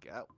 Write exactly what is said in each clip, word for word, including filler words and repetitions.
go.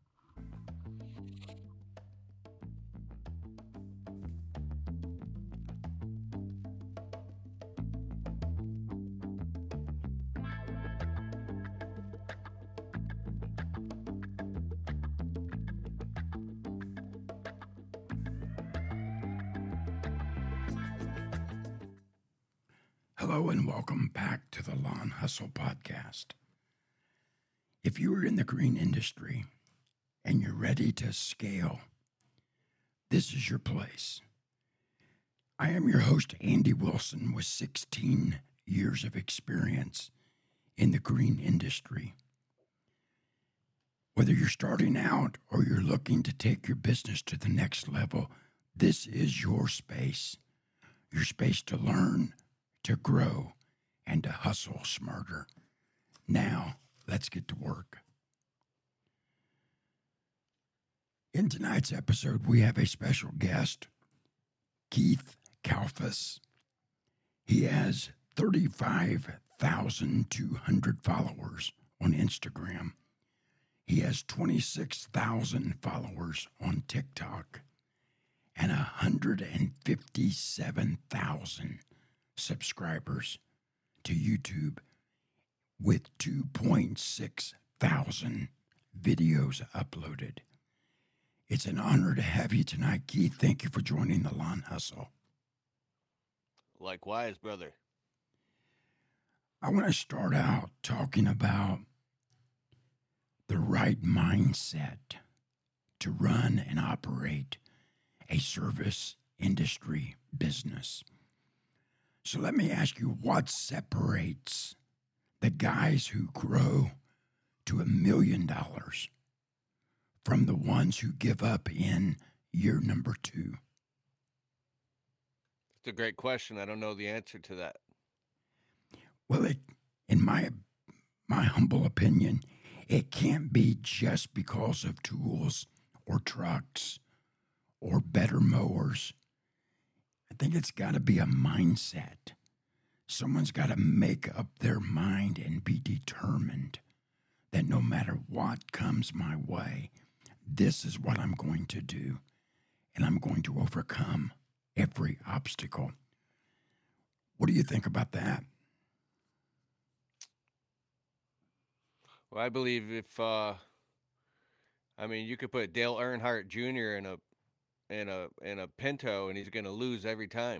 Hello and welcome back to the Lawn Hustle Podcast. If you are in the green industry and you're ready to scale, this is your place. I am your host, Andy Wilson, with sixteen years of experience in the green industry. Whether you're starting out or you're looking to take your business to the next level, this is your space. Your space to learn, to grow, and to hustle smarter. Now, let's get to work. In tonight's episode, we have a special guest, Keith Kalfas. He has thirty-five thousand two hundred followers on Instagram. He has twenty-six thousand followers on TikTok and one hundred fifty-seven thousand subscribers to YouTube with two point six thousand videos uploaded. It's an honor to have you tonight, Keith. Thank you for joining the Lawn Hustle. Likewise, brother. I want to start out talking about the right mindset to run and operate a service industry business. So let me ask you, what separates the guys who grow to a million dollars from the ones who give up in year number two? It's a great question. I don't know the answer to that. Well, it, in my my humble opinion, it can't be just because of tools or trucks or better mowers. I think it's got to be a mindset. Someone's got to make up their mind and be determined that no matter what comes my way, this is what I'm going to do, and I'm going to overcome every obstacle. What do you think about that? Well, I believe if, uh, I mean, you could put Dale Earnhardt Junior in a in a in a Pinto, and he's going to lose every time.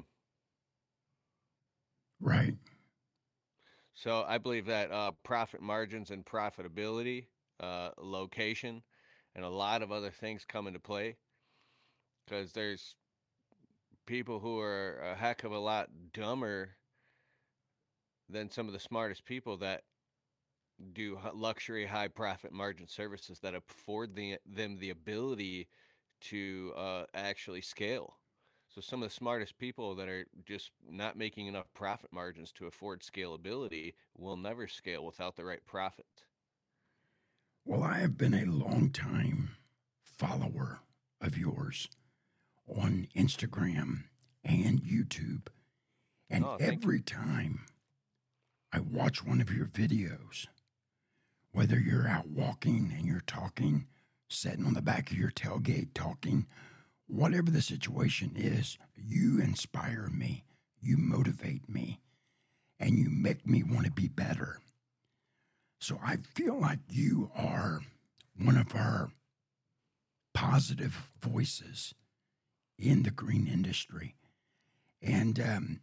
Right. So I believe that uh, profit margins and profitability, uh, location, and a lot of other things come into play, because there's people who are a heck of a lot dumber than some of the smartest people that do h- luxury high profit margin services that afford the, them the ability to uh, actually scale. So some of the smartest people that are just not making enough profit margins to afford scalability will never scale without the right profit. Well, I have been a long time follower of yours on Instagram and YouTube. And Oh, thank you. every time I watch one of your videos, whether you're out walking and you're talking, sitting on the back of your tailgate talking, whatever the situation is, you inspire me, you motivate me, and you make me want to be better. So I feel like you are one of our positive voices in the green industry. And um,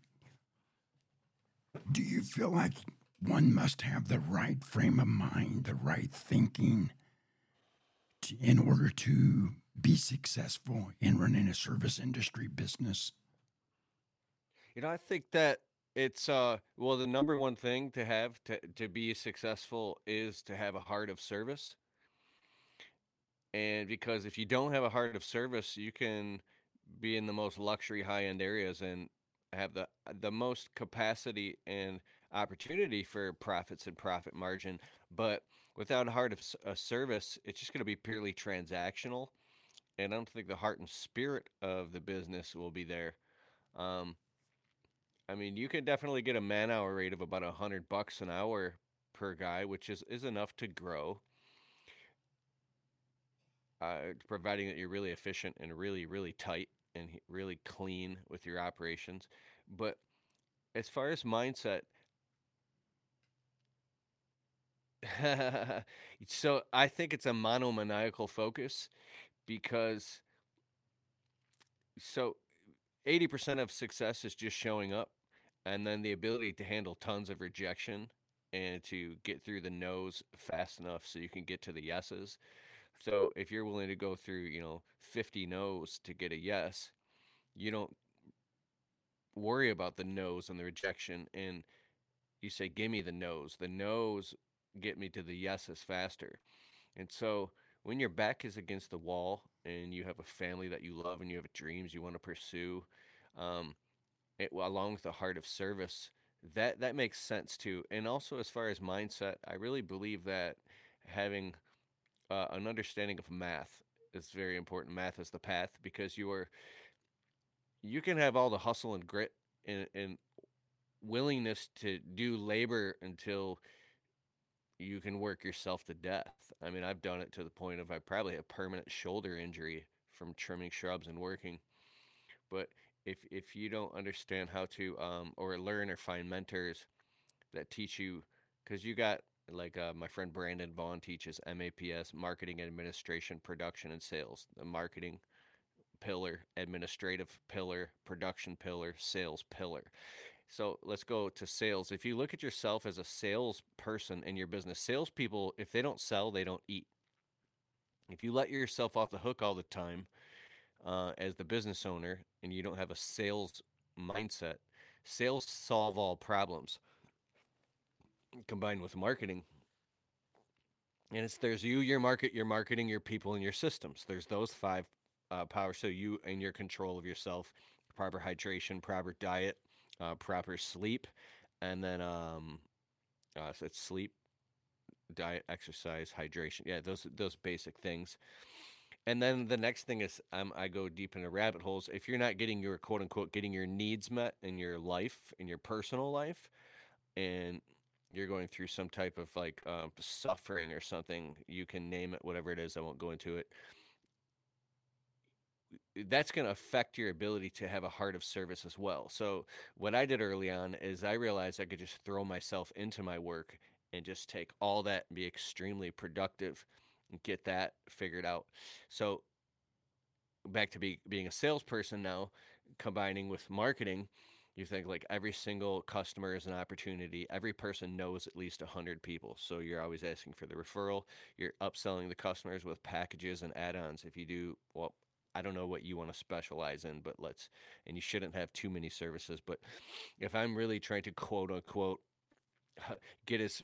do you feel like one must have the right frame of mind, the right thinking to, in order to be successful in running a service industry business? You know, I think that it's uh well, the number one thing to have to to be successful is to have a heart of service. And because if you don't have a heart of service, you can be in the most luxury high end areas and have the the most capacity and opportunity for profits and profit margin, but without a heart of s- a service, it's just going to be purely transactional, and I don't think the heart and spirit of the business will be there. Um, I mean, you can definitely get a man hour rate of about a hundred bucks an hour per guy, which is is enough to grow. uh, providing that you're really efficient and really, really tight and he- really clean with your operations. But as far as mindset, so I think it's a monomaniacal focus because so eighty percent of success is just showing up and then the ability to handle tons of rejection and to get through the no's fast enough so you can get to the yeses. So if you're willing to go through, you know, fifty no's to get a yes, you don't worry about the no's and the rejection and you say, give me the no's. The no's get me to the yeses faster. And so when your back is against the wall and you have a family that you love and you have dreams you want to pursue, um, it, well, along with the heart of service, that that makes sense too. And also as far as mindset, I really believe that having uh, an understanding of math is very important. Math is the path because you are you can have all the hustle and grit and, and willingness to do labor until you can work yourself to death. I mean, I've done it to the point of I probably have permanent shoulder injury from trimming shrubs and working. But if if you don't understand how to um, or learn or find mentors that teach you, because you got like uh, my friend Brandon Vaughn teaches MAPS, marketing, administration, production, and sales. The marketing pillar, administrative pillar, production pillar, sales pillar. So let's go to sales. If you look at yourself as a salesperson in your business, salespeople, if they don't sell, they don't eat. If you let yourself off the hook all the time uh, as the business owner and you don't have a sales mindset, sales solve all problems combined with marketing. And it's there's you, your market, your marketing, your people, and your systems. There's those five uh, powers. So you and your control of yourself, proper hydration, proper diet, uh, proper sleep, and then um, uh, so it's sleep, diet, exercise, hydration. Yeah, those those basic things. And then the next thing is um, I go deep into rabbit holes. If you're not getting your quote unquote getting your needs met in your life, in your personal life, and you're going through some type of like um, suffering or something, you can name it whatever it is. I won't go into it. That's going to affect your ability to have a heart of service as well. So what I did early on is I realized I could just throw myself into my work and just take all that and be extremely productive and get that figured out. So back to be, being a salesperson now, combining with marketing, you think like every single customer is an opportunity. Every person knows at least one hundred people. So you're always asking for the referral. You're upselling the customers with packages and add ons. If you do, well, I don't know what you want to specialize in, but let's, and you shouldn't have too many services. But if I'm really trying to quote unquote get as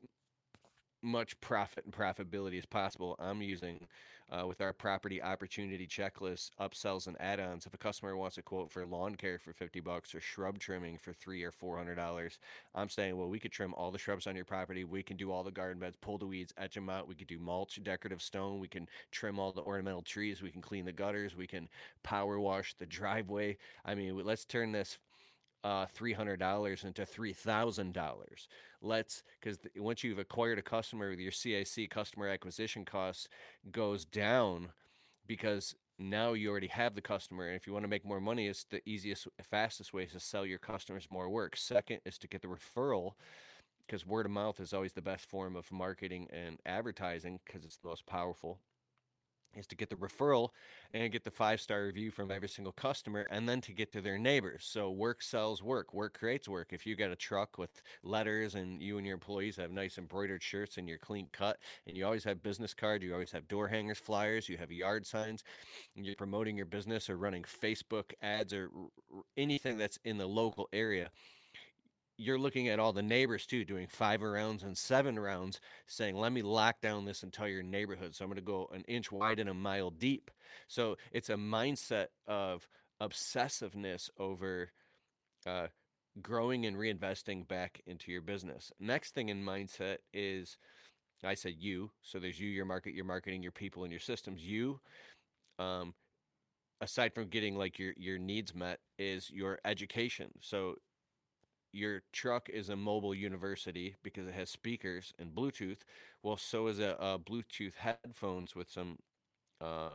much profit and profitability as possible, I'm using uh, with our property opportunity checklist, upsells and add-ons. If a customer wants a quote for lawn care for fifty bucks or shrub trimming for three or four hundred dollars, I'm saying, well, we could trim all the shrubs on your property. We can do all the garden beds, pull the weeds, etch them out. We could do mulch, decorative stone. We can trim all the ornamental trees. We can clean the gutters. We can power wash the driveway. I mean, let's turn this uh, three hundred dollars into three thousand dollars. Let's, because once you've acquired a customer, your C A C, customer acquisition costs, goes down because now you already have the customer. And if you want to make more money, it's the easiest, fastest way is to sell your customers more work. Second is to get the referral because word of mouth is always the best form of marketing and advertising because it's the most powerful, is to get the referral and get the five star review from every single customer and then to get to their neighbors. So work sells work, work creates work. If you got a truck with letters and you and your employees have nice embroidered shirts and you're clean cut and you always have business cards, you always have door hangers, flyers, you have yard signs, and you're promoting your business or running Facebook ads or anything that's in the local area, you're looking at all the neighbors too, doing five rounds and seven rounds, saying, let me lock down this entire neighborhood. So I'm going to go an inch wide and a mile deep. So it's a mindset of obsessiveness over uh, growing and reinvesting back into your business. Next thing in mindset is, I said you. So there's you, your market, your marketing, your people, and your systems. You, um, aside from getting like your your needs met, is your education. So your truck is a mobile university because it has speakers and Bluetooth. Well, so is a, a Bluetooth headphones with some uh,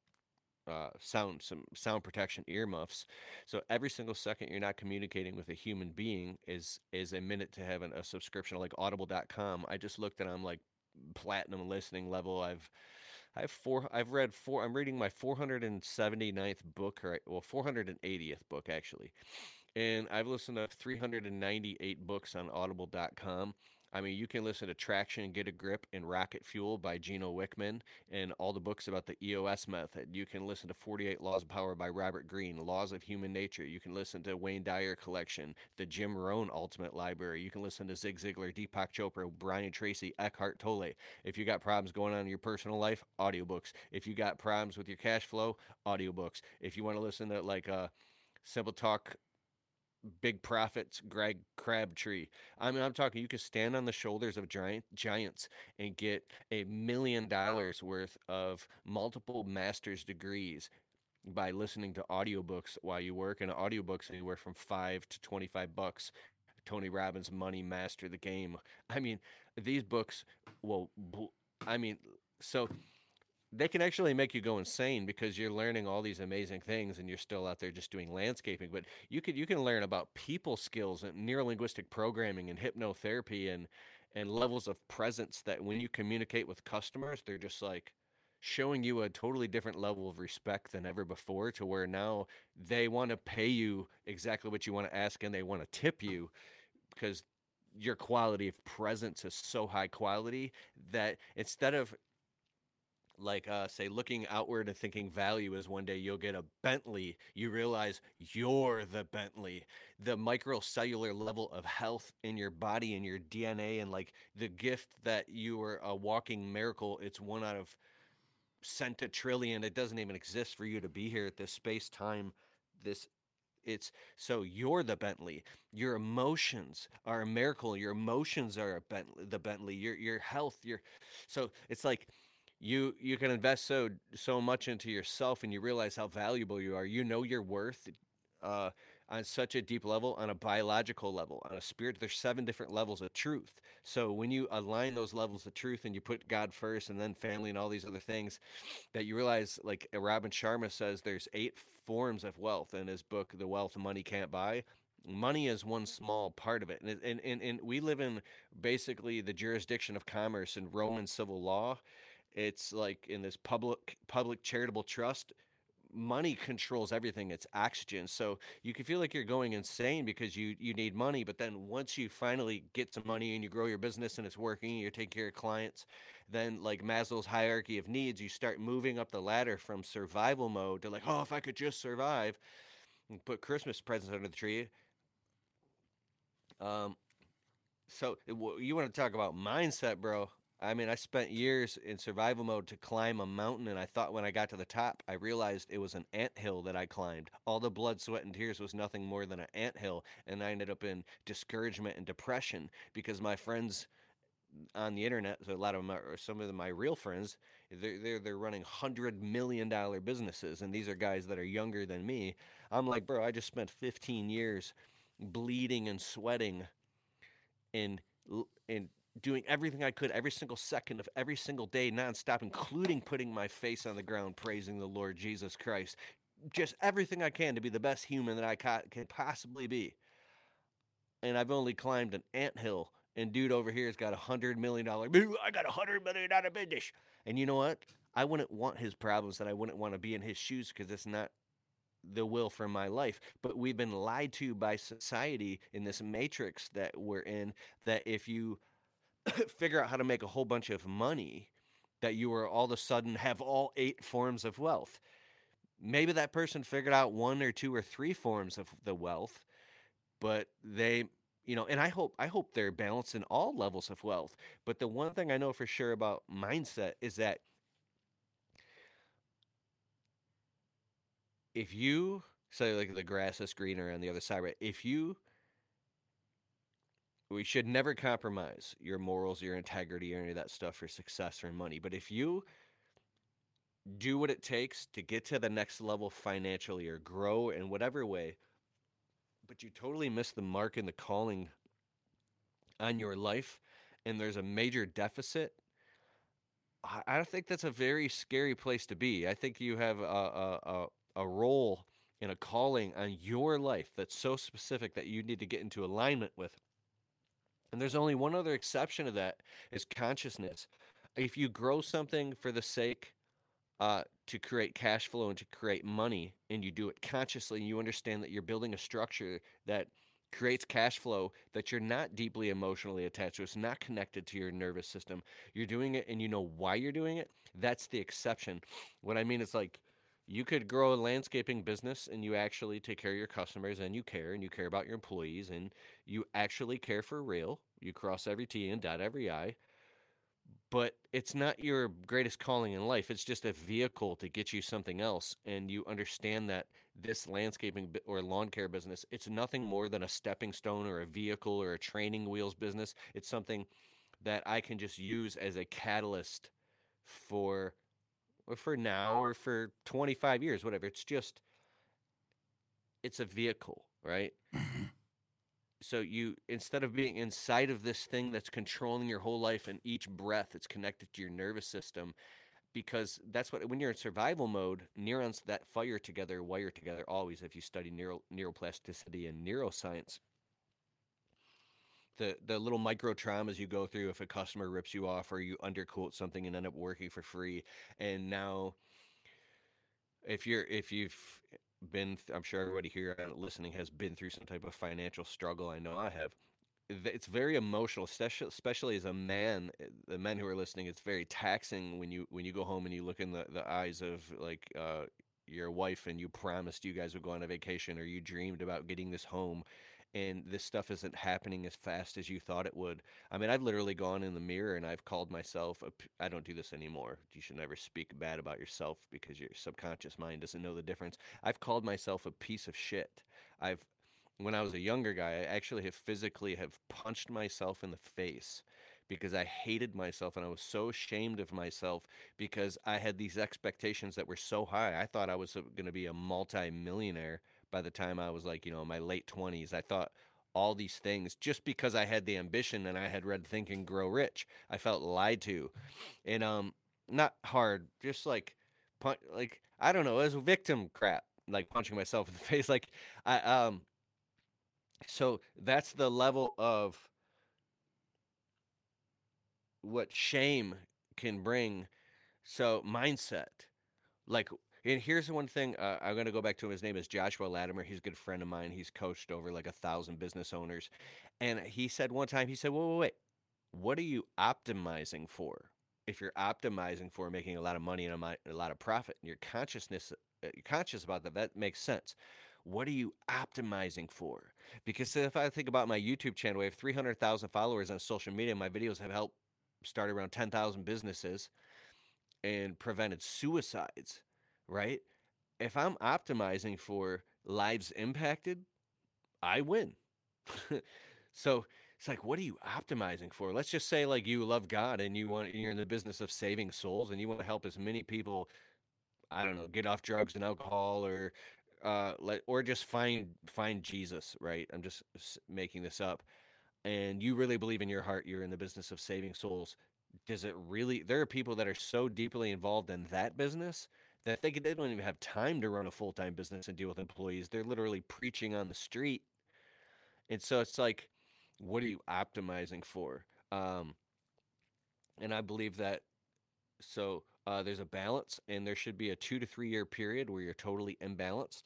uh, sound some sound protection earmuffs. So every single second you're not communicating with a human being is is a minute to having a subscription like audible dot com. I just looked and I'm like platinum listening level. I've I have four I've read four I'm reading my four hundred seventy-ninth book, or well four hundred eightieth book actually. And I've listened to three hundred ninety-eight books on audible dot com. I mean, you can listen to Traction, Get a Grip, and Rocket Fuel by Gino Wickman, and all the books about the E O S method. You can listen to forty-eight Laws of Power by Robert Greene, Laws of Human Nature. You can listen to Wayne Dyer Collection, the Jim Rohn Ultimate Library. You can listen to Zig Ziglar, Deepak Chopra, Brian Tracy, Eckhart Tolle. If you got problems going on in your personal life, audiobooks. If you got problems with your cash flow, audiobooks. If you want to listen to like uh, Simple Talk, Big Profits, Greg Crabtree. I mean, I'm talking you could stand on the shoulders of giant giants and get a million dollars worth of multiple master's degrees by listening to audiobooks while you work. And audiobooks anywhere from five to twenty-five bucks. Tony Robbins, Money, Master the Game. I mean, these books will, I mean, so they can actually make you go insane because you're learning all these amazing things and you're still out there just doing landscaping. But you could you can learn about people skills and neurolinguistic programming and hypnotherapy and and levels of presence that when you communicate with customers, they're just like showing you a totally different level of respect than ever before, to where now they want to pay you exactly what you want to ask and they want to tip you because your quality of presence is so high quality that instead of like uh, say looking outward and thinking value is one day you'll get a Bentley, you realize you're the Bentley. The microcellular level of health in your body and your D N A, and like the gift that you are a walking miracle. It's one out of centitrillion. It doesn't even exist for you to be here at this space time, this it's so you're the Bentley. Your emotions are a miracle. Your emotions are a Bentley, the Bentley. Your your health. Your so it's like you you can invest so so much into yourself, and you realize how valuable you are. You know your worth. Uh, on such a deep level, on a biological level, on a spirit. There's seven different levels of truth. So when you align those levels of truth and you put God first and then family and all these other things, that you realize, like Robin Sharma says, there's eight forms of wealth in his book, The Wealth Money Can't Buy. Money is one small part of it. And, and, and, and we live in basically the jurisdiction of commerce and Roman civil law. It's like in this public public charitable trust, money controls everything. It's oxygen. So you can feel like you're going insane because you you need money, but then once you finally get some money and you grow your business and it's working and you're taking care of clients, then like Maslow's hierarchy of needs, you start moving up the ladder from survival mode to like, oh, if I could just survive and put Christmas presents under the tree. Um, so you want to talk about mindset, bro? I mean, I spent years in survival mode to climb a mountain, and I thought when I got to the top, I realized it was an anthill that I climbed. All the blood, sweat, and tears was nothing more than an anthill, and I ended up in discouragement and depression because my friends on the internet, so a lot of my, or some of my real friends, they're, they're, they're running hundred million dollar businesses, and these are guys that are younger than me. I'm like, bro, I just spent fifteen years bleeding and sweating and and doing everything I could every single second of every single day nonstop, including putting my face on the ground praising the Lord Jesus Christ. Just everything I can to be the best human that I ca- can possibly be. And I've only climbed an anthill, and dude over here has got a hundred million dollar. I got a hundred million dollar business, and you know what? I wouldn't want his problems, and I wouldn't want to be in his shoes because it's not the will for my life. But we've been lied to by society in this matrix that we're in, that if you figure out how to make a whole bunch of money, that you are all of a sudden have all eight forms of wealth. Maybe that person figured out one or two or three forms of the wealth, but they, you know, and I hope I hope they're balanced in all levels of wealth. But the one thing I know for sure about mindset is that if you say like the grass is greener on the other side, right? If you we should never compromise your morals, your integrity, or any of that stuff for success or money. But if you do what it takes to get to the next level financially or grow in whatever way, but you totally miss the mark and the calling on your life, and there's a major deficit, I I think that's a very scary place to be. I think you have a a a, a role and a calling on your life that's so specific that you need to get into alignment with. And there's only one other exception to that is consciousness. If you grow something for the sake uh, to create cash flow and to create money, and you do it consciously, and you understand that you're building a structure that creates cash flow that you're not deeply emotionally attached to, it's not connected to your nervous system. You're doing it and you know why you're doing it. That's the exception. What I mean is like you could grow a landscaping business and you actually take care of your customers and you care and you care about your employees and you actually care for real. You cross every T and dot every I, but it's not your greatest calling in life. It's just a vehicle to get you something else. And you understand that this landscaping or lawn care business, it's nothing more than a stepping stone or a vehicle or a training wheels business. It's something that I can just use as a catalyst for or for now or for twenty-five years, whatever. It's just it's a vehicle, right? Mhm. So you instead of being inside of this thing that's controlling your whole life and each breath it's connected to your nervous system, because that's what when you're in survival mode, neurons that fire together wire together always. If you study neuro, neuroplasticity and neuroscience, the the little micro traumas you go through if a customer rips you off or you underquote something and end up working for free, and now if you're if you've been, I'm sure everybody here listening has been through some type of financial struggle. I know I have. It's very emotional, especially especially as a man. The men who are listening, it's very taxing when you when you go home and you look in the, the eyes of like uh, your wife and you promised you guys would go on a vacation or you dreamed about getting this home, and this stuff isn't happening as fast as you thought it would. I mean, I've literally gone in the mirror and I've called myself a p- I don't do this anymore. You should never speak bad about yourself because your subconscious mind doesn't know the difference. I've called myself a piece of shit. I've when I was a younger guy, I actually have physically have punched myself in the face because I hated myself and I was so ashamed of myself because I had these expectations that were so high. I thought I was going to be a multi-millionaire by the time I was like, you know, in my late twenties. I thought all these things just because I had the ambition and I had read Think and Grow Rich. I felt lied to. And um not hard, just like punch like I don't know, it was victim crap, like punching myself in the face like I um so that's the level of what shame can bring. So mindset, like, and here's the one thing uh, I'm going to go back to him. His name is Joshua Latimer. He's a good friend of mine. He's coached over like a thousand business owners. And he said one time, he said, wait, wait, wait, what are you optimizing for? If you're optimizing for making a lot of money and a, mi- a lot of profit and your consciousness, uh, you're conscious about that, that makes sense. What are you optimizing for? Because if I think about my YouTube channel, I have three hundred thousand followers on social media. My videos have helped start around ten thousand businesses and prevented suicides, right? If I'm optimizing for lives impacted, I win. So it's like, what are you optimizing for? Let's just say like you love God and you want you're in the business of saving souls and you want to help as many people, I don't know, get off drugs and alcohol or uh let or just find find Jesus, right? I'm just making this up. And you really believe in your heart you're in the business of saving souls. Does it really there are people that are so deeply involved in that business that they, they don't even have time to run a full-time business and deal with employees. They're literally preaching on the street. And so it's like, what are you optimizing for? Um, and I believe that so uh, there's a balance, and there should be a two to three year period where you're totally imbalanced.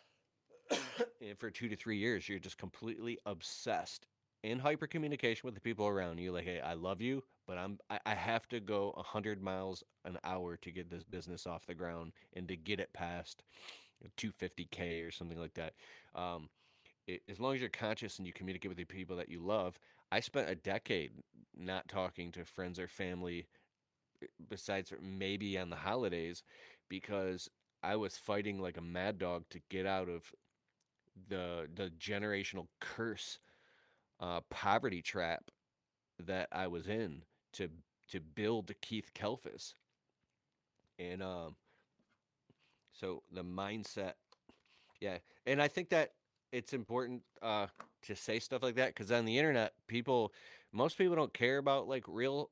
And for two to three years, you're just completely obsessed in hyper communication with the people around you. Like, hey, I love you, but I'm I, I have to go a hundred miles an hour to get this business off the ground and to get it past two fifty k or something like that. Um, it, as long as you're conscious and you communicate with the people that you love. I spent a decade not talking to friends or family besides maybe on the holidays because I was fighting like a mad dog to get out of the the generational curse uh, poverty trap that I was in to to build Keith Kelfis. And um, so the mindset, yeah, and I think that it's important uh, to say stuff like that because on the internet, people, most people don't care about like real.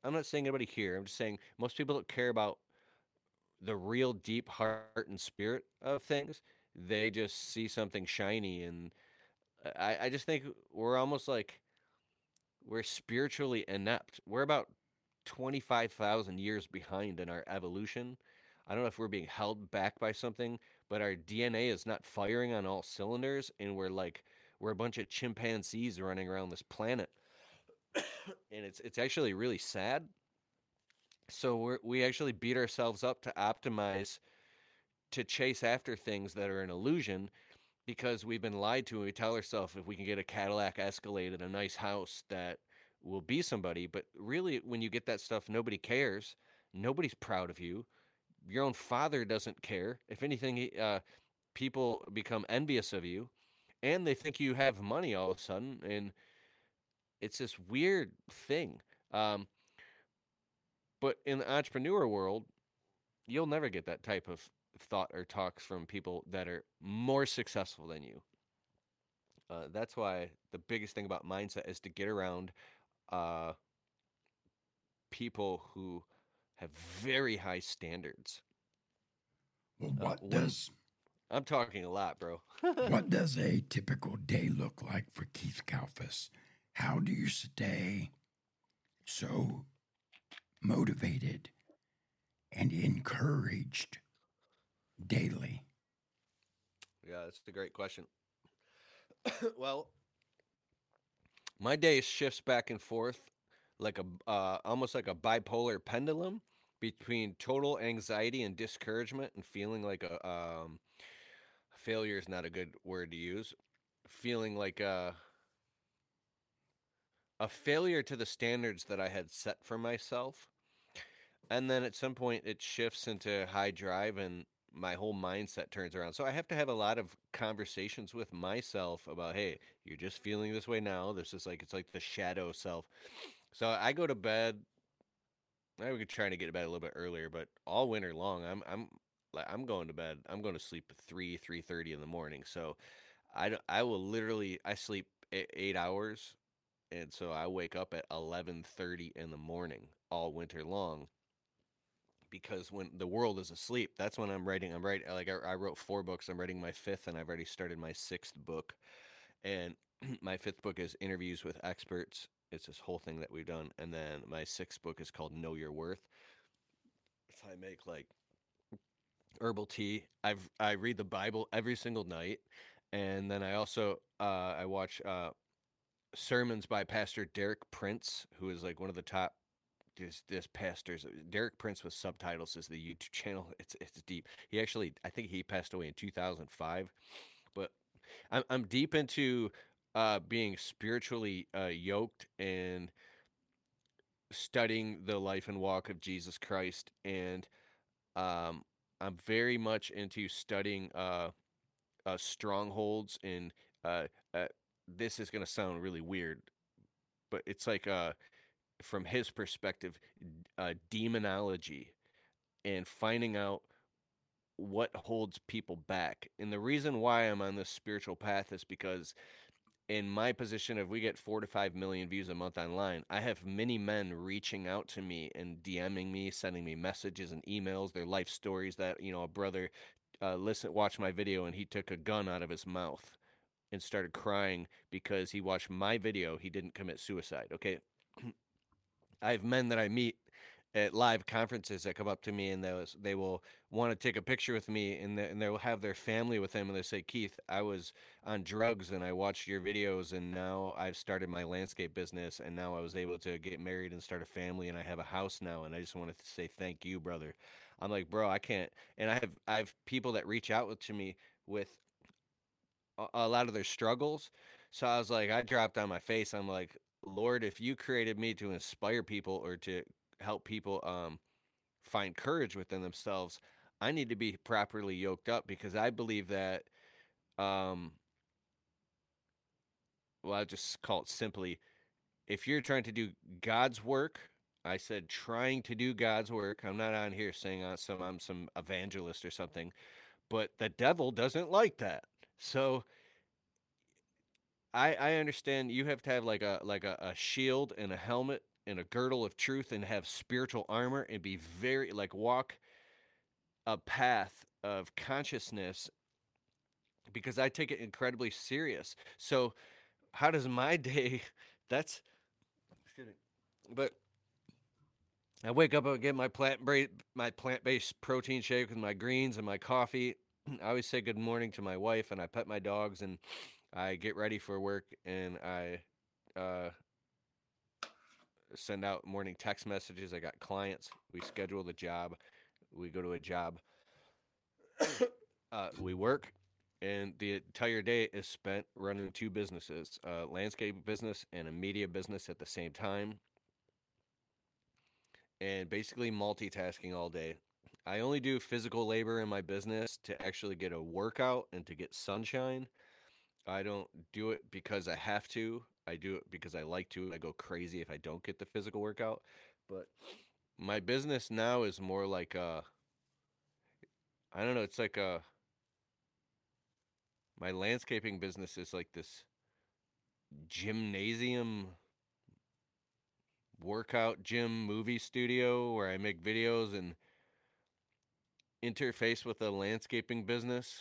I'm not saying anybody here. I'm just saying most people don't care about the real deep heart and spirit of things. They just see something shiny, and I, I just think we're almost like we're spiritually inept. We're about twenty-five thousand years behind in our evolution. I don't know if we're being held back by something, but our D N A is not firing on all cylinders, and we're like we're a bunch of chimpanzees running around this planet, and it's it's actually really sad. So we we actually beat ourselves up to optimize to chase after things that are an illusion because we've been lied to and we tell ourselves if we can get a Cadillac Escalade and a nice house that will be somebody, but really when you get that stuff nobody cares. Nobody's proud of you. Your own father doesn't care. If anything, he- uh, people become envious of you and they think you have money all of a sudden, and it's this weird thing. Um, but in the entrepreneur world, you'll never get that type of thought or talks from people that are more successful than you. Uh, that's why the biggest thing about mindset is to get around uh, people who have very high standards. Well, Uh, what one, does I'm talking a lot, bro. what does a typical day look like for Keith Kalfas? How do you stay so motivated and encouraged daily? Yeah, that's a great question. Well, my day shifts back and forth like a uh, almost like a bipolar pendulum between total anxiety and discouragement and feeling like a um, failure is not a good word to use. Feeling like a a failure to the standards that I had set for myself. And then at some point it shifts into high drive and my whole mindset turns around. So I have to have a lot of conversations with myself about, hey, you're just feeling this way now. This is like it's like the shadow self. So I go to bed. I was trying to get to bed a little bit earlier, but all winter long, I'm I'm like I'm going to bed. I'm going to sleep at three three thirty in the morning. So I don't- I will literally I sleep e- eight hours, and so I wake up at eleven thirty in the morning all winter long because when the world is asleep, that's when I'm writing. I'm writing like I, I wrote four books. I'm writing my fifth, and I've already started my sixth book. And my fifth book is interviews with experts. It's this whole thing that we've done, and then my sixth book is called Know Your Worth. So I make like herbal tea. I've I read the Bible every single night, and then I also uh, I watch uh, sermons by Pastor Derek Prince, who is like one of the top this this pastors. Derek Prince with subtitles is the YouTube channel. It's it's deep. He actually I think he passed away in two thousand five, but I'm I'm deep into uh, being spiritually uh, yoked and studying the life and walk of Jesus Christ, and um, I'm very much into studying uh, uh, strongholds. And uh, uh, this is gonna sound really weird, but it's like uh, from his perspective, uh, demonology and finding out what holds people back. And the reason why I'm on this spiritual path is because in my position, if we get four to five million views a month online, I have many men reaching out to me and DMing me, sending me messages and emails, their life stories that, you know, a brother uh, listen, watched my video and he took a gun out of his mouth and started crying because he watched my video. He didn't commit suicide. Okay. I have men that I meet at live conferences that come up to me and they was, they will want to take a picture with me, and, the, and they'll have their family with them and they say, Keith, I was on drugs and I watched your videos and now I've started my landscape business and now I was able to get married and start a family and I have a house now and I just wanted to say thank you, brother. I'm like, bro, I can't. And I have I have people that reach out to me with a, a lot of their struggles. So I was like, I dropped on my face. I'm like, Lord, if you created me to inspire people or to help people um, find courage within themselves, I need to be properly yoked up because I believe that, um, well, I'll just call it simply, if you're trying to do God's work, I said trying to do God's work. I'm not on here saying I'm some I'm some evangelist or something, but the devil doesn't like that. So I I understand you have to have like a like a, a shield and a helmet and a girdle of truth and have spiritual armor and be very like walk a path of consciousness because I take it incredibly serious. So how does my day that's excuse me, but I wake up and get my plant my plant based protein shake with my greens and my coffee. I always say good morning to my wife, and I pet my dogs, and I get ready for work, and I uh, send out morning text messages. I got clients. We schedule the job. We go to a job. uh, we work, and the entire day is spent running two businesses: a landscape business and a media business at the same time, and basically multitasking all day. I only do physical labor in my business to actually get a workout and to get sunshine. I don't do it because I have to. I do it because I like to. I go crazy if I don't get the physical workout. But my business now is more like a, I don't know, it's like a, my landscaping business is like this gymnasium workout gym movie studio where I make videos and interface with a landscaping business.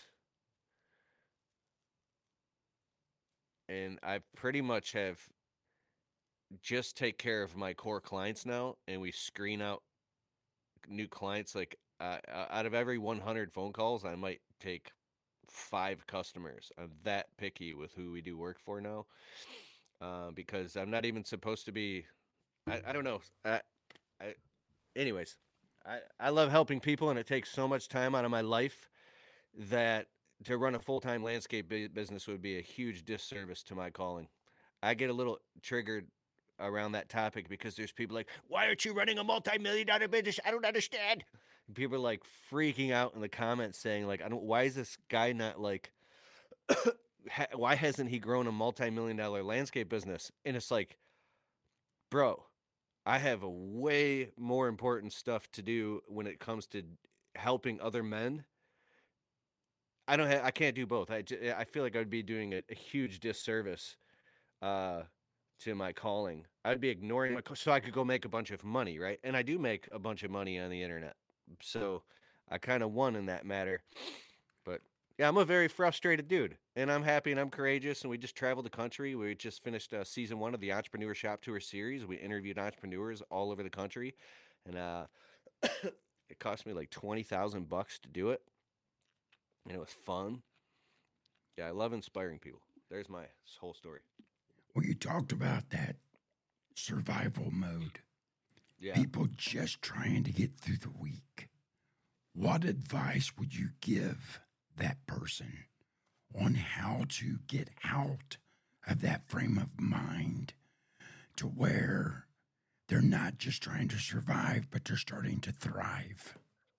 And I pretty much have just take care of my core clients now, and we screen out new clients. Like uh, out of every one hundred phone calls, I might take five customers. I'm that picky with who we do work for now, uh, because I'm not even supposed to be. I, I don't know. I, I, anyways, I I love helping people, and it takes so much time out of my life that to run a full time landscape business would be a huge disservice to my calling. I get a little triggered around that topic because there's people like, why aren't you running a multi-million dollar business? I don't understand. And people are like freaking out in the comments saying like, I don't, why is this guy not like, ha, why hasn't he grown a multi-million dollar landscape business? And it's like, bro, I have a way more important stuff to do when it comes to helping other men. I don't have, I can't do both. I, I feel like I would be doing a, a huge disservice uh, to my calling. I'd be ignoring my so I could go make a bunch of money, right? And I do make a bunch of money on the internet. So I kind of won in that matter. But yeah, I'm a very frustrated dude, and I'm happy and I'm courageous. And we just traveled the country. We just finished uh, season one of the Entrepreneur Shop Tour series. We interviewed entrepreneurs all over the country, and uh, it cost me like twenty thousand bucks to do it, and it was fun. Yeah, I love inspiring people. There's my whole story. Well, you talked about that survival mode. Yeah. People just trying to get through the week. What advice would you give that person on how to get out of that frame of mind to where they're not just trying to survive, but they're starting to thrive?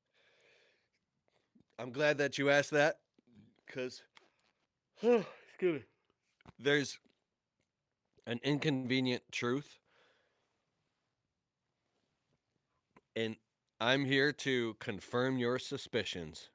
I'm glad that you asked that because oh, excuse me. There's an inconvenient truth, and I'm here to confirm your suspicions.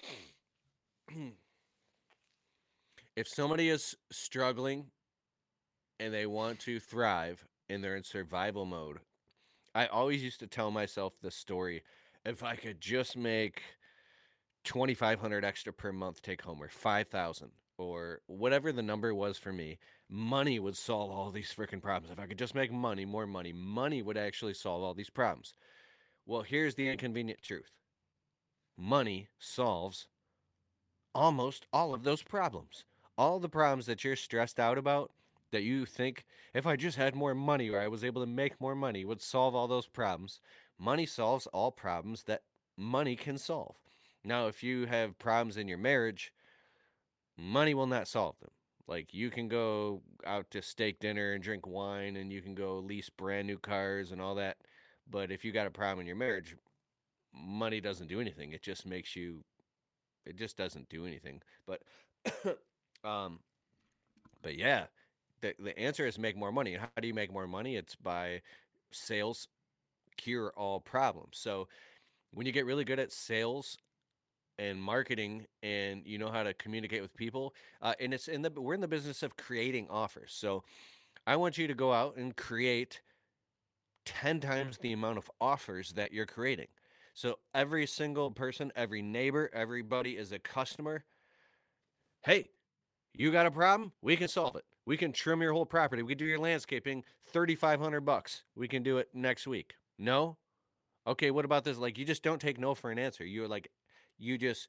If somebody is struggling and they want to thrive and they're in survival mode, I always used to tell myself this story. If I could just make twenty-five hundred extra per month take home, or five thousand, or whatever the number was for me, money would solve all these freaking problems. If I could just make money, more money, money would actually solve all these problems. Well, here's the inconvenient truth. Money solves almost all of those problems. All the problems that you're stressed out about, that you think, if I just had more money or I was able to make more money, would solve all those problems. Money solves all problems that money can solve. Now, if you have problems in your marriage, money will not solve them. Like, you can go out to steak dinner and drink wine, and you can go lease brand new cars and all that. But if you got a problem in your marriage, money doesn't do anything. It just makes you, it just doesn't do anything. But, um, but yeah, the, the answer is make more money. And how do you make more money? It's by sales cure all problems. So when you get really good at sales and marketing, and you know how to communicate with people, uh, and it's in the we're in the business of creating offers. So I want you to go out and create ten times the amount of offers that you're creating. So every single person, every neighbor, everybody is a customer. Hey, you got a problem? We can solve it. We can trim your whole property. We can do your landscaping, thirty-five hundred bucks. We can do it next week. No? Okay, what about this? Like, you just don't take no for an answer. You're like, you just,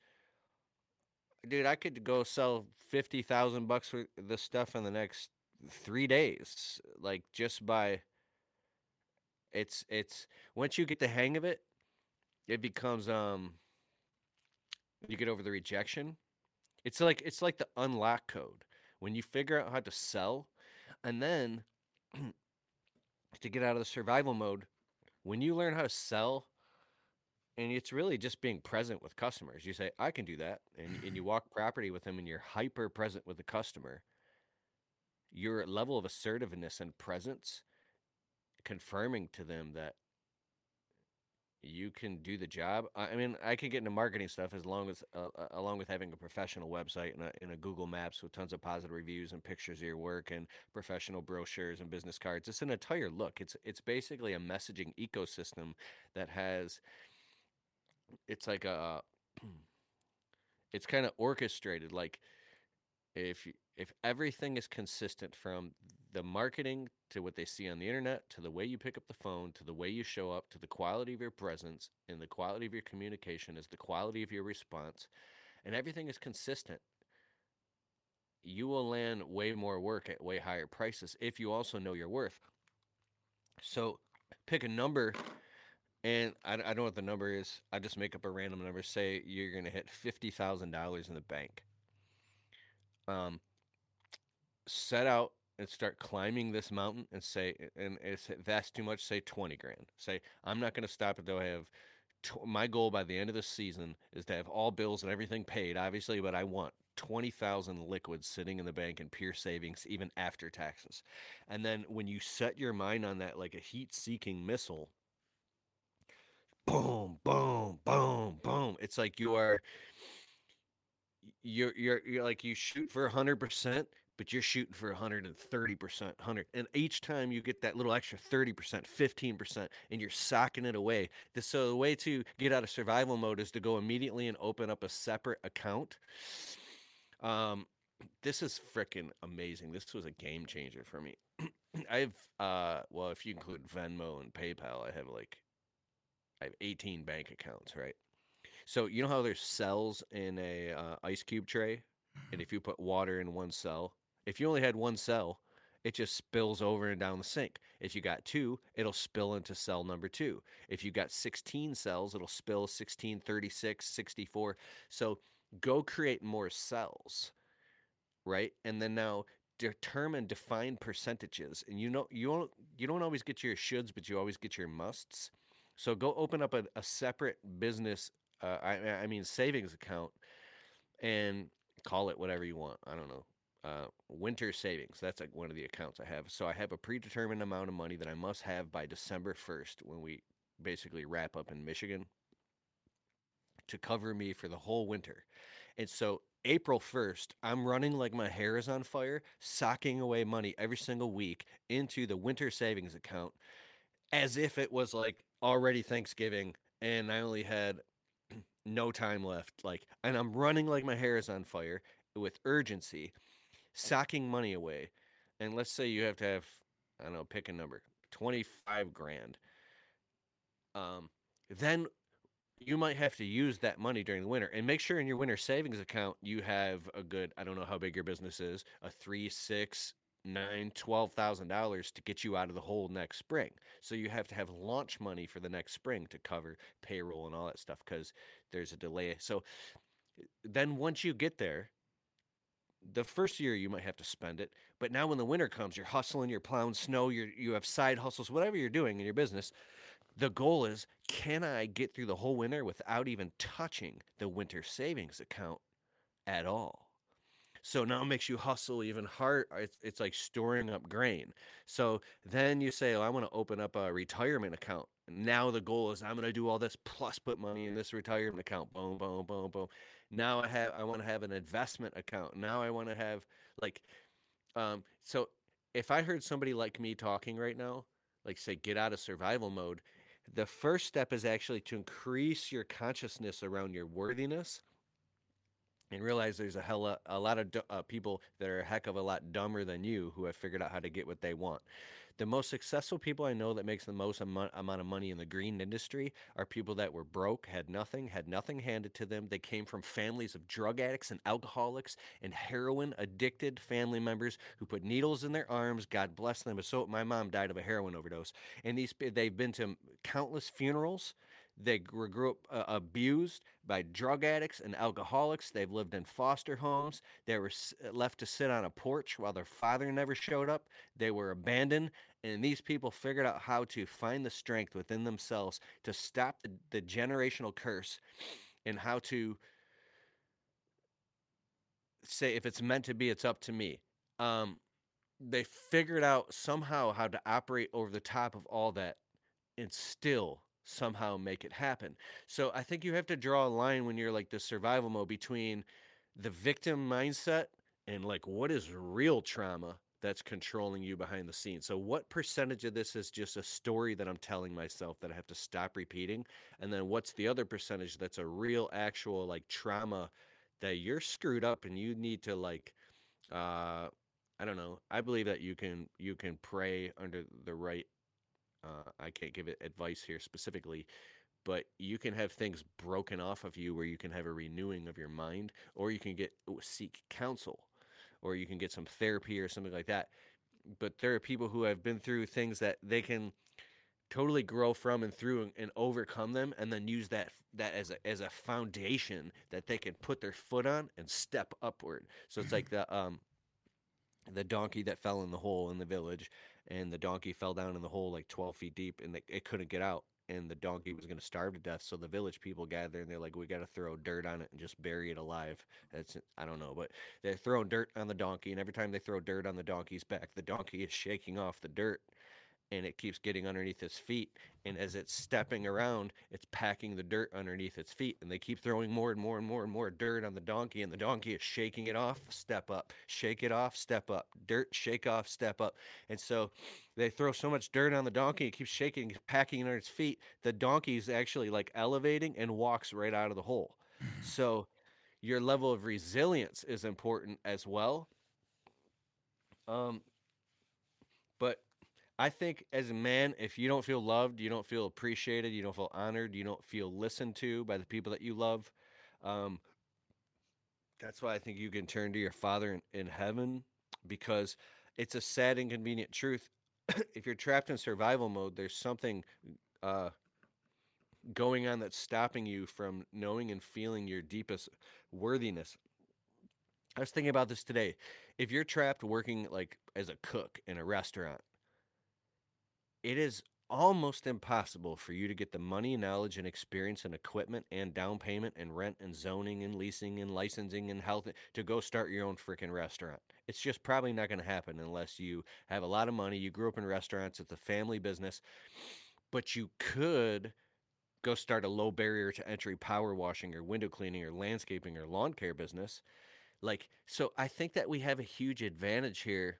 dude, I could go sell fifty thousand bucks for this stuff in the next three days. Like, just by, it's, it's, once you get the hang of it, it becomes, um, you get over the rejection. It's like, it's like the unlock code. When you figure out how to sell, and then to get out of the survival mode, when you learn how to sell, and it's really just being present with customers. You say, I can do that. And, and you walk property with them and you're hyper present with the customer. Your level of assertiveness and presence, confirming to them that you can do the job. I I mean, I can get into marketing stuff as long as, uh, uh, along with having a professional website and a, and a Google Maps with tons of positive reviews and pictures of your work and professional brochures and business cards. It's an entire look. It's it's basically a messaging ecosystem that has. It's like a. It's kind of orchestrated. Like if if everything is consistent from the marketing to what they see on the internet to the way you pick up the phone to the way you show up to the quality of your presence and the quality of your communication is the quality of your response and everything is consistent, you will land way more work at way higher prices if you also know your worth. So pick a number, and I, I don't know what the number is. I just make up a random number. Say you're going to hit fifty thousand dollars in the bank. Um, set out and start climbing this mountain and say, and if that's too much, say twenty grand. Say, I'm not going to stop until I have, tw- my goal by the end of the season is to have all bills and everything paid, obviously, but I want twenty thousand liquids sitting in the bank in pure savings, even after taxes. And then when you set your mind on that like a heat seeking missile, boom, boom, boom, boom. It's like you are, you're, you're, you're like you shoot for one hundred percent, but you're shooting for one hundred thirty percent, one hundred. And each time you get that little extra thirty percent, fifteen percent, and you're socking it away. So the way to get out of survival mode is to go immediately and open up a separate account. Um, this is freaking amazing. This was a game changer for me. I've, uh, well, if you include Venmo and PayPal, I have like, I have eighteen bank accounts, right? So you know how there's cells in a uh, ice cube tray, and if you put water in one cell, if you only had one cell, it just spills over and down the sink. If you got two, it'll spill into cell number two. If you got sixteen cells, it'll spill sixteen, thirty-six, sixty-four. So go create more cells, right? And then now determine defined percentages. And you know you don't you don't always get your shoulds, but you always get your musts. So go open up a, a separate business, uh, I, I mean savings account, and call it whatever you want. I don't know. Uh, winter savings. That's like one of the accounts I have. So I have a predetermined amount of money that I must have by December first when we basically wrap up in Michigan to cover me for the whole winter. And so April first, I'm running like my hair is on fire, socking away money every single week into the winter savings account as if it was like already Thanksgiving and I only had no time left. Like, and I'm running like my hair is on fire with urgency, socking money away. And let's say you have to have, I don't know, pick a number, twenty-five grand. Um, then you might have to use that money during the winter and make sure in your winter savings account you have a good, I don't know how big your business is, a three, six, nine, twelve thousand dollars to get you out of the hole next spring. So you have to have launch money for the next spring to cover payroll and all that stuff because there's a delay. So then once you get there, the first year you might have to spend it, but now when the winter comes, you're hustling, you're plowing snow, you're you have side hustles, whatever you're doing in your business. The goal is, can I get through the whole winter without even touching the winter savings account at all? So now it makes you hustle even harder. It's, it's like storing up grain. So then you say, oh, I want to open up a retirement account. Now the goal is I'm going to do all this plus put money in this retirement account. Boom, boom, boom, boom. Now I have I want to have an investment account. Now I want to have like um so if I heard somebody like me talking right now, like say get out of survival mode, the first step is actually to increase your consciousness around your worthiness and realize there's a hell a lot of uh, people that are a heck of a lot dumber than you who have figured out how to get what they want. The most successful people I know that makes the most amount of money in the green industry are people that were broke, had nothing, had nothing handed to them. They came from families of drug addicts and alcoholics and heroin addicted family members who put needles in their arms. God bless them. So my mom died of a heroin overdose, and these they've been to countless funerals. They grew up uh, abused by drug addicts and alcoholics. They've lived in foster homes. They were left to sit on a porch while their father never showed up. They were abandoned. And these people figured out how to find the strength within themselves to stop the, the generational curse and how to say, if it's meant to be, it's up to me. Um, they figured out somehow how to operate over the top of all that and still somehow make it happen. So I think you have to draw a line when you're like the survival mode between the victim mindset and like what is real trauma that's controlling you behind the scenes. So what percentage of this is just a story that I'm telling myself that I have to stop repeating? And then what's the other percentage that's a real actual like trauma that you're screwed up and you need to like uh I don't know. I believe that you can you can pray under the right uh, I can't give it advice here specifically, but you can have things broken off of you where you can have a renewing of your mind, or you can get seek counsel, or you can get some therapy or something like that. But there are people who have been through things that they can totally grow from and through and, and overcome them, and then use that that as a as a foundation that they can put their foot on and step upward. So it's like the um the donkey that fell in the hole in the village, and the donkey fell down in the hole like twelve feet deep, and it couldn't get out, and the donkey was going to starve to death. So the village people gather and they're like, we got to throw dirt on it and just bury it alive. That's I don't know, but they're throwing dirt on the donkey, and every time they throw dirt on the donkey's back, the donkey is shaking off the dirt, and it keeps getting underneath his feet, and as it's stepping around, it's packing the dirt underneath its feet, and they keep throwing more and more and more and more dirt on the donkey, and the donkey is shaking it off, step up, shake it off, step up, dirt, shake off, step up. And so they throw so much dirt on the donkey, it keeps shaking, packing it under its feet, the donkey's actually like elevating and walks right out of the hole. So your level of resilience is important as well. um but I think as a man, if you don't feel loved, you don't feel appreciated, you don't feel honored, you don't feel listened to by the people that you love, um, that's why I think you can turn to your Father in, in heaven, because it's a sad, inconvenient truth. If you're trapped in survival mode, there's something uh, going on that's stopping you from knowing and feeling your deepest worthiness. I was thinking about this today. If you're trapped working like as a cook in a restaurant, it is almost impossible for you to get the money, knowledge, and experience and equipment and down payment and rent and zoning and leasing and licensing and health to go start your own freaking restaurant. It's just probably not going to happen unless you have a lot of money. You grew up in restaurants, it's a family business, but you could go start a low barrier to entry power washing or window cleaning or landscaping or lawn care business. Like, so I think that we have a huge advantage here.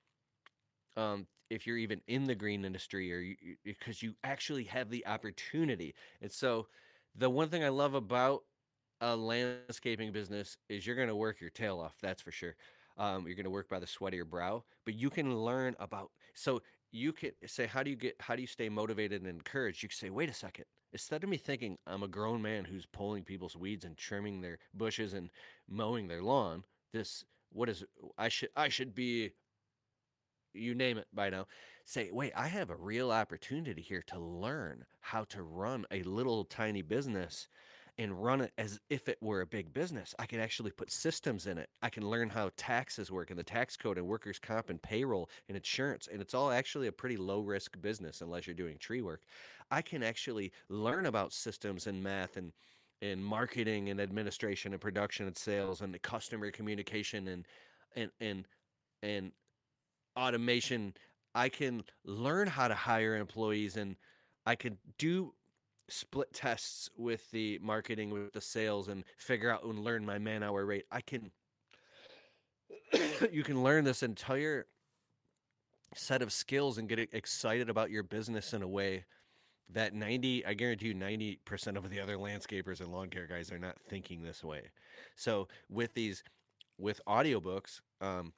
Um, if you're even in the green industry, or because you, you actually have the opportunity. And so the one thing I love about a landscaping business is you're going to work your tail off. That's for sure. Um, you're going to work by the sweat of your brow, but you can learn about, so you can say, how do you get, how do you stay motivated and encouraged? You can say, wait a second, instead of me thinking I'm a grown man who's pulling people's weeds and trimming their bushes and mowing their lawn, this, what is, I should, I should be, you name it by now, say, wait, I have a real opportunity here to learn how to run a little tiny business and run it as if it were a big business. I can actually put systems in it. I can learn how taxes work and the tax code and workers' comp and payroll and insurance. And it's all actually a pretty low risk business unless you're doing tree work. I can actually learn about systems and math and and marketing and administration and production and sales and the customer communication and and and and automation. I can learn how to hire employees, and I can do split tests with the marketing, with the sales, and figure out and learn my man hour rate. I can, you can learn this entire set of skills and get e- excited about your business in a way that ninety, I guarantee you ninety percent of the other landscapers and lawn care guys are not thinking this way. So with these, with audiobooks, um,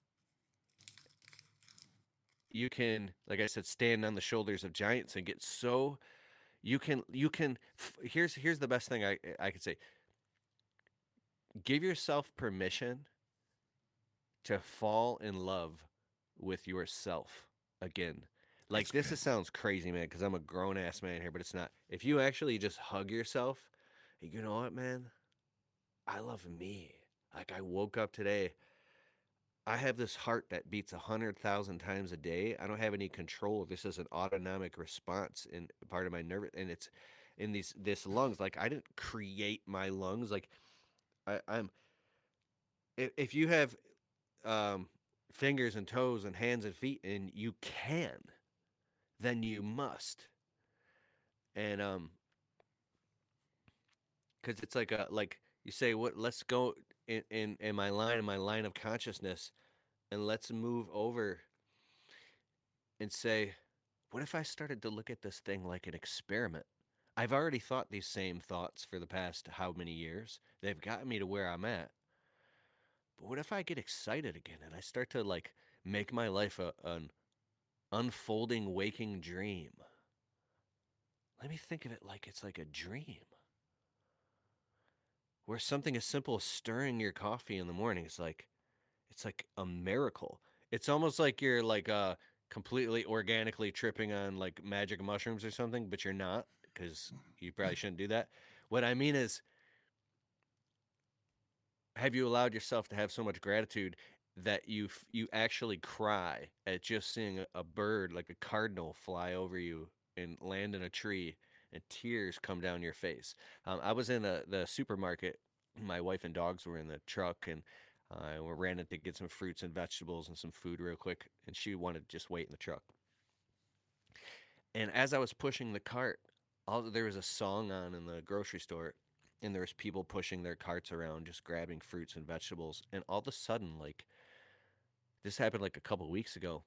you can, like I said, stand on the shoulders of giants and get so you can you can here's here's the best thing I I could say. Give yourself permission to fall in love with yourself again. Like That's this is, good. sounds crazy, man, because I'm a grown ass man here, but it's not. If you actually just hug yourself, you know what, man? I love me. Like I woke up today. I have this heart that beats a hundred thousand times a day. I don't have any control. This is an autonomic response in part of my nerve, and it's in these this lungs. Like I didn't create my lungs. Like I, I'm. If, if you have um, fingers and toes and hands and feet, and you can, then you must. And um, because it's like a like you say, what? Let's go in, in in my line, in my line of consciousness, and let's move over and say, what if I started to look at this thing like an experiment? I've already thought these same thoughts for the past how many years? They've gotten me to where I'm at. But what if I get excited again and I start to like make my life a, an unfolding waking dream? Let me think of it like it's like a dream where something as simple as stirring your coffee in the morning is like it's like a miracle. It's almost like you're like uh completely organically tripping on like magic mushrooms or something, but you're not because you probably shouldn't do that. What I mean is, have you allowed yourself to have so much gratitude that you f- you actually cry at just seeing a, a bird like a cardinal fly over you and land in a tree and tears come down your face? Um, I was in a, the supermarket. My wife and dogs were in the truck, and uh, we ran in to get some fruits and vegetables and some food real quick, and she wanted to just wait in the truck. And as I was pushing the cart, all there was a song on in the grocery store, and there was people pushing their carts around, just grabbing fruits and vegetables. And all of a sudden, like this happened like a couple weeks ago,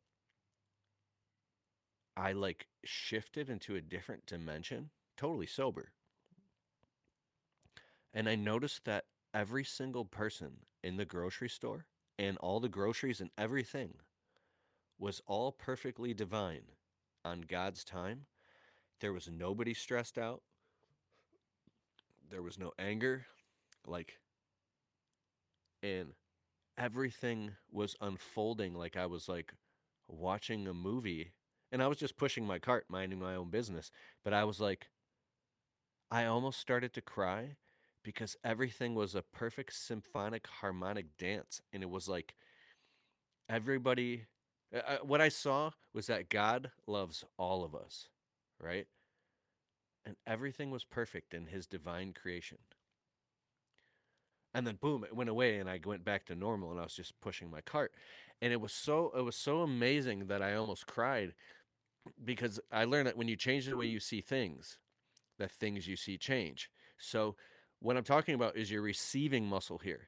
I like shifted into a different dimension, totally sober, and I noticed that every single person in the grocery store and all the groceries and everything was all perfectly divine on God's time. There was nobody stressed out. There was no anger. Like, and everything was unfolding like I was like watching a movie. And I was just pushing my cart, minding my own business. But I was like, I almost started to cry because everything was a perfect symphonic harmonic dance. And it was like everybody, uh, what I saw was that God loves all of us, right? And everything was perfect in his divine creation. And then boom, it went away and I went back to normal and I was just pushing my cart. And it was so it was so amazing that I almost cried because I learned that when you change the way you see things, that things you see change. So what I'm talking about is your receiving muscle here.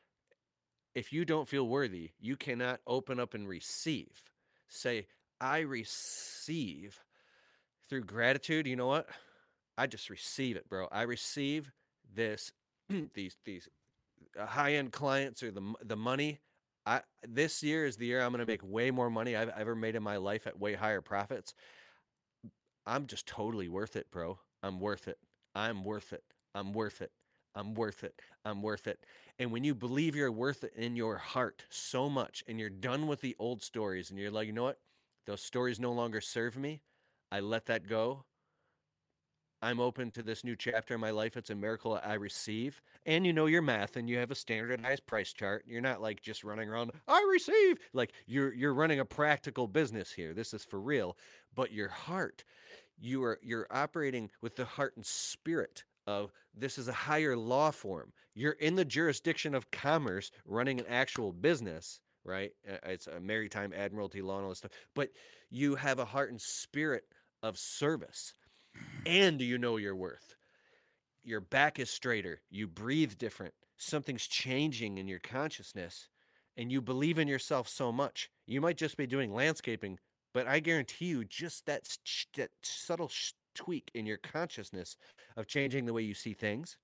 If you don't feel worthy, you cannot open up and receive. Say, I receive through gratitude. You know what? I just receive it, bro. I receive this these these high end clients or the the money. I this year is the year I'm going to make way more money I've ever made in my life at way higher profits. I'm just totally worth it, bro. I'm worth it. I'm worth it. I'm worth it. I'm worth it. I'm worth it. And when you believe you're worth it in your heart so much and you're done with the old stories and you're like, you know what? Those stories no longer serve me. I let that go. I'm open to this new chapter in my life. It's a miracle I receive. And you know your math and you have a standardized price chart. You're not like just running around, I receive. Like you're you're running a practical business here. This is for real. But your heart, you are you're operating with the heart and spirit of this is a higher law form. You're in the jurisdiction of commerce running an actual business, right? Uh, It's a maritime admiralty law and all this stuff. But you have a heart and spirit of service and you know your worth. Your back is straighter, you breathe different, something's changing in your consciousness, and you believe in yourself so much. You might just be doing landscaping, but I guarantee you just that, sh- that subtle sh- tweak in your consciousness of changing the way you see things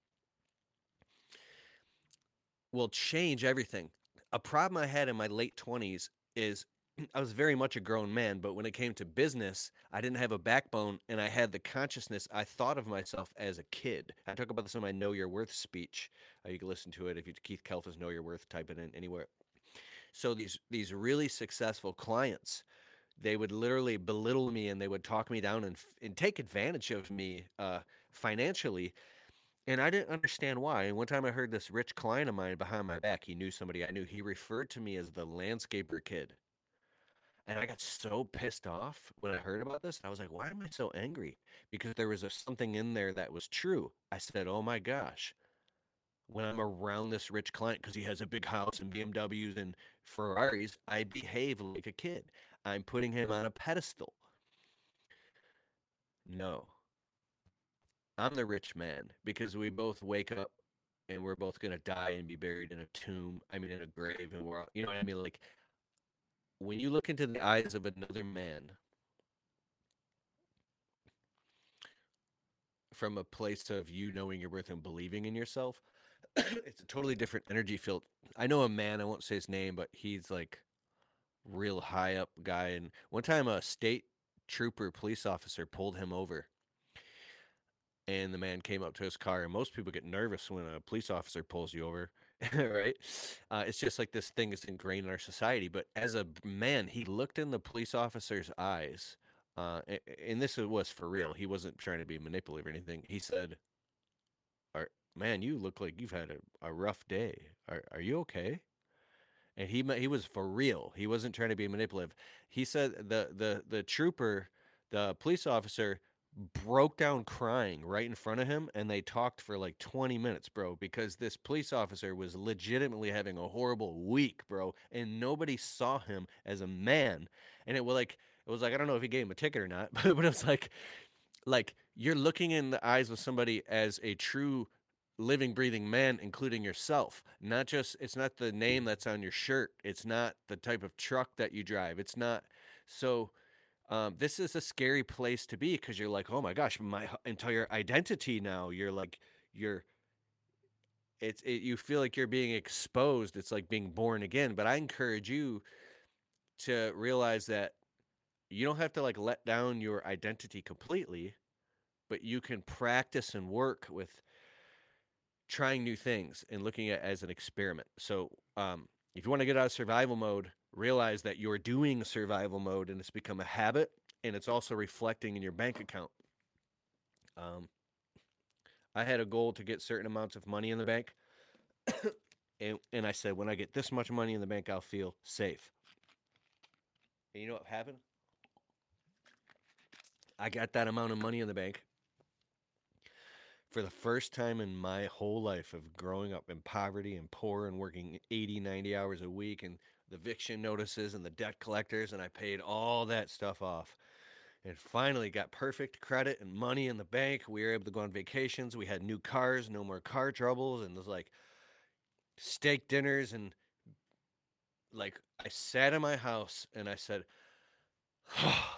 will change everything. A problem I had in my late twenties is I was very much a grown man, but when it came to business, I didn't have a backbone and I had the consciousness. I thought of myself as a kid. I talk about this in my Know Your Worth speech. Uh, you can listen to it if you Keith Kelfa's Know Your Worth, type it in anywhere. So these these really successful clients, they would literally belittle me and they would talk me down and, and take advantage of me uh, financially. And I didn't understand why. And one time I heard this rich client of mine behind my back, he knew somebody I knew, he referred to me as the landscaper kid. And I got so pissed off when I heard about this. I was like, why am I so angry? Because there was a, something in there that was true. I said, oh my gosh, when I'm around this rich client, because he has a big house and B M Ws and Ferraris, I behave like a kid. I'm putting him on a pedestal. No, I'm the rich man because we both wake up and we're both going to die and be buried in a tomb. I mean, in a grave. And we're, all, you know what I mean? Like, when you look into the eyes of another man from a place of you knowing your worth and believing in yourself, it's a totally different energy field. I know a man, I won't say his name, but he's like real high up guy. And one time a state trooper police officer pulled him over and the man came up to his car. And most people get nervous when a police officer pulls you over, right? Uh, it's just like this thing is ingrained in our society. But as a man, he looked in the police officer's eyes, uh, and this was for real. He wasn't trying to be manipulative or anything. He said, "Are man, you look like you've had a, a rough day. Are are you okay?" And he he was for real. He wasn't trying to be manipulative. He said the the the trooper, the police officer, broke down crying right in front of him, and they talked for like twenty minutes, bro, because this police officer was legitimately having a horrible week, bro, and nobody saw him as a man. And it was like it was like I don't know if he gave him a ticket or not, but, but it was like like you're looking in the eyes of somebody as a true living breathing man, including yourself. Not just it's not the name that's on your shirt, it's not the type of truck that you drive, it's not. So um, this is a scary place to be because you're like, oh my gosh, my entire identity now, you're like you're it's it, you feel like you're being exposed. It's like being born again. But I encourage you to realize that you don't have to like let down your identity completely, but you can practice and work with trying new things and looking at it as an experiment. So, um, if you want to get out of survival mode, realize that you're doing survival mode and it's become a habit, and it's also reflecting in your bank account. Um, I had a goal to get certain amounts of money in the bank, and, and I said, when I get this much money in the bank, I'll feel safe. And you know what happened? I got that amount of money in the bank for the first time in my whole life of growing up in poverty and poor and working eighty, ninety hours a week and the eviction notices and the debt collectors. And I paid all that stuff off and finally got perfect credit and money in the bank. We were able to go on vacations. We had new cars, no more car troubles. And it was like steak dinners. And like I sat in my house and I said, oh,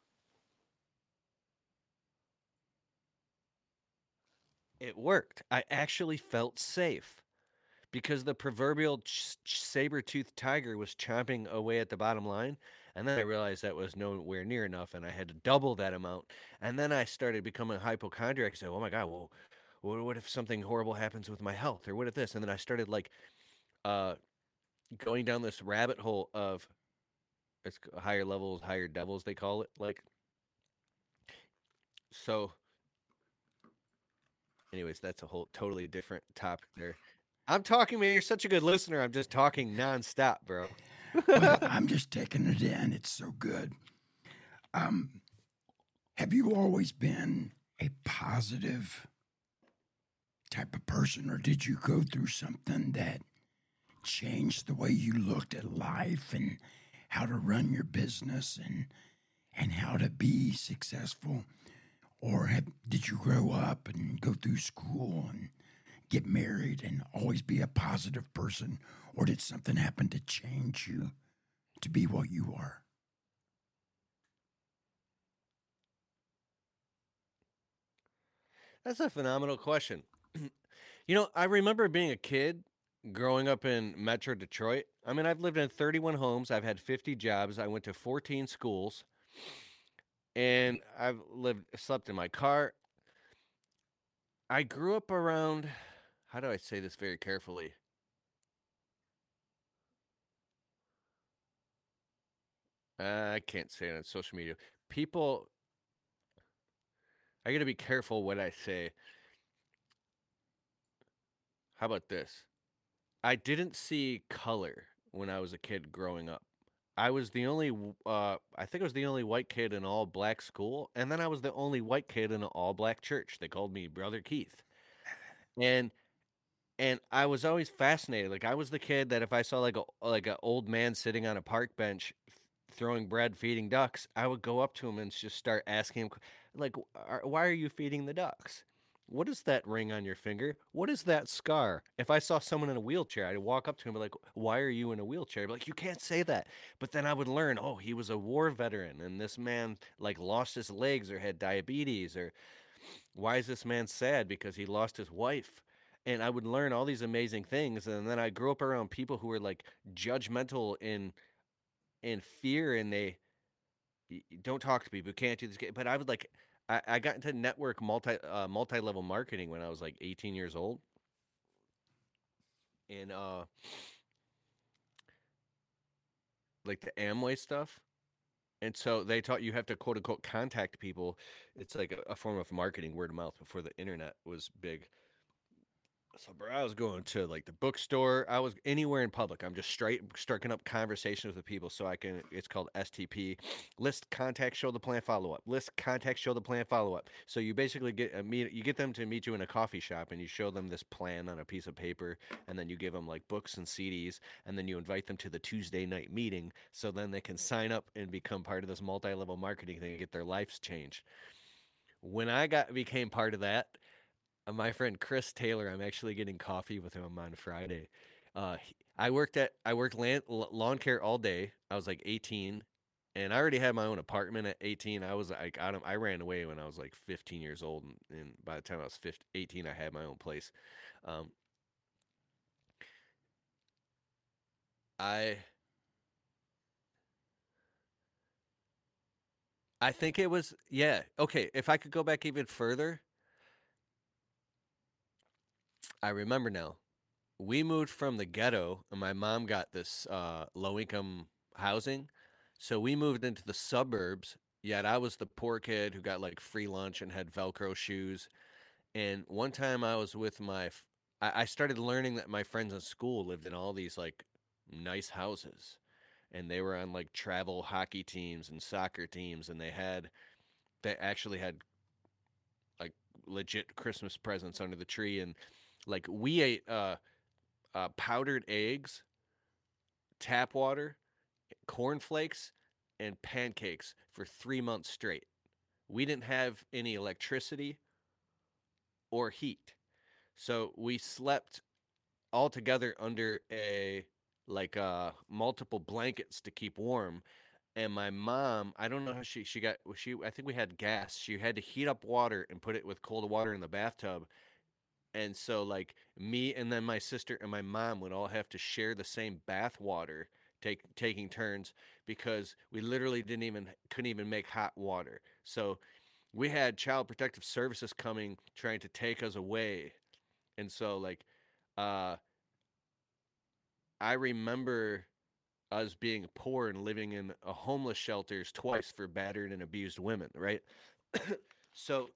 it worked. I actually felt safe because the proverbial ch- saber-toothed tiger was chomping away at the bottom line. And then I realized that was nowhere near enough, and I had to double that amount. And then I started becoming a hypochondriac. I said, oh my God, well, what if something horrible happens with my health? Or what if this? And then I started like uh, going down this rabbit hole of it's higher levels, higher devils, they call it. Like, so anyways, that's a whole totally different topic there. I'm talking, man. You're such a good listener. I'm just talking nonstop, bro. Well, I'm just taking it in. It's so good. Um, have you always been a positive type of person, or did you go through something that changed the way you looked at life and how to run your business and and how to be successful? Or have, did you grow up and go through school and get married and always be a positive person? Or did something happen to change you to be what you are? That's a phenomenal question. You know, I remember being a kid growing up in Metro Detroit. I mean, I've lived in thirty-one homes, I've had fifty jobs, I went to fourteen schools, and I've lived slept in my car. I grew up around, how do I say this very carefully? Uh, I can't say it on social media. People, I got to be careful what I say. How about this? I didn't see color when I was a kid growing up. I was the only, w- uh, I think I was the only white kid in all black school, and then I was the only white kid in an all black church. They called me Brother Keith, and and I was always fascinated. Like I was the kid that if I saw like a like an old man sitting on a park bench th- throwing bread, feeding ducks, I would go up to him and just start asking him, like, "Are- "Why are you feeding the ducks? What is that ring on your finger? What is that scar?" If I saw someone in a wheelchair, I'd walk up to him and be like, "Why are you in a wheelchair?" I'd be like, "You can't say that." But then I would learn, oh, he was a war veteran, and this man like lost his legs or had diabetes, or why is this man sad because he lost his wife? And I would learn all these amazing things, and then I grew up around people who were like judgmental in in fear, and they y- y- don't talk to people, can't do this. Can't- But I would like, I, I got into network multi uh, multi level marketing when I was like eighteen years old, and uh, like the Amway stuff. And so they taught you have to quote unquote contact people. It's like a, a form of marketing, word of mouth, before the internet was big. So, bro, I was going to like the bookstore. I was anywhere in public. I'm just straight striking up conversations with people so I can. It's called S T P, list, contact, show the plan, follow up. List, contact, show the plan, follow up. So you basically get a meet. You get them to meet you in a coffee shop, and you show them this plan on a piece of paper, and then you give them like books and C Ds, and then you invite them to the Tuesday night meeting, so then they can sign up and become part of this multi-level marketing thing and get their lives changed. When I got became part of that, uh, my friend Chris Taylor, I'm actually getting coffee with him on Friday. Uh, he- I worked at I worked land, l- lawn care all day. I was like eighteen, and I already had my own apartment at eighteen. I was like, I, don't, I ran away when I was like fifteen years old, and, and by the time I was fifteen, eighteen, I had my own place. Um, I I think it was, yeah, okay. If I could go back even further, I remember now. We moved from the ghetto, and my mom got this uh, low income housing. So we moved into the suburbs. Yet I was the poor kid who got like free lunch and had Velcro shoes. And one time I was with my, f- I I started learning that my friends in school lived in all these like nice houses, and they were on like travel hockey teams and soccer teams, and they had, they actually had like legit Christmas presents under the tree. And like we ate uh, uh, powdered eggs, tap water, cornflakes, and pancakes for three months straight. We didn't have any electricity or heat. So we slept all together under a like uh multiple blankets to keep warm. And my mom, I don't know how she she got she I think we had gas. She had to heat up water and put it with cold water in the bathtub. And so like me and then my sister and my mom would all have to share the same bath water, take taking turns, because we literally didn't even couldn't even make hot water. So we had child protective services coming trying to take us away. And so like uh I remember us being poor and living in a homeless shelters twice for battered and abused women, right? So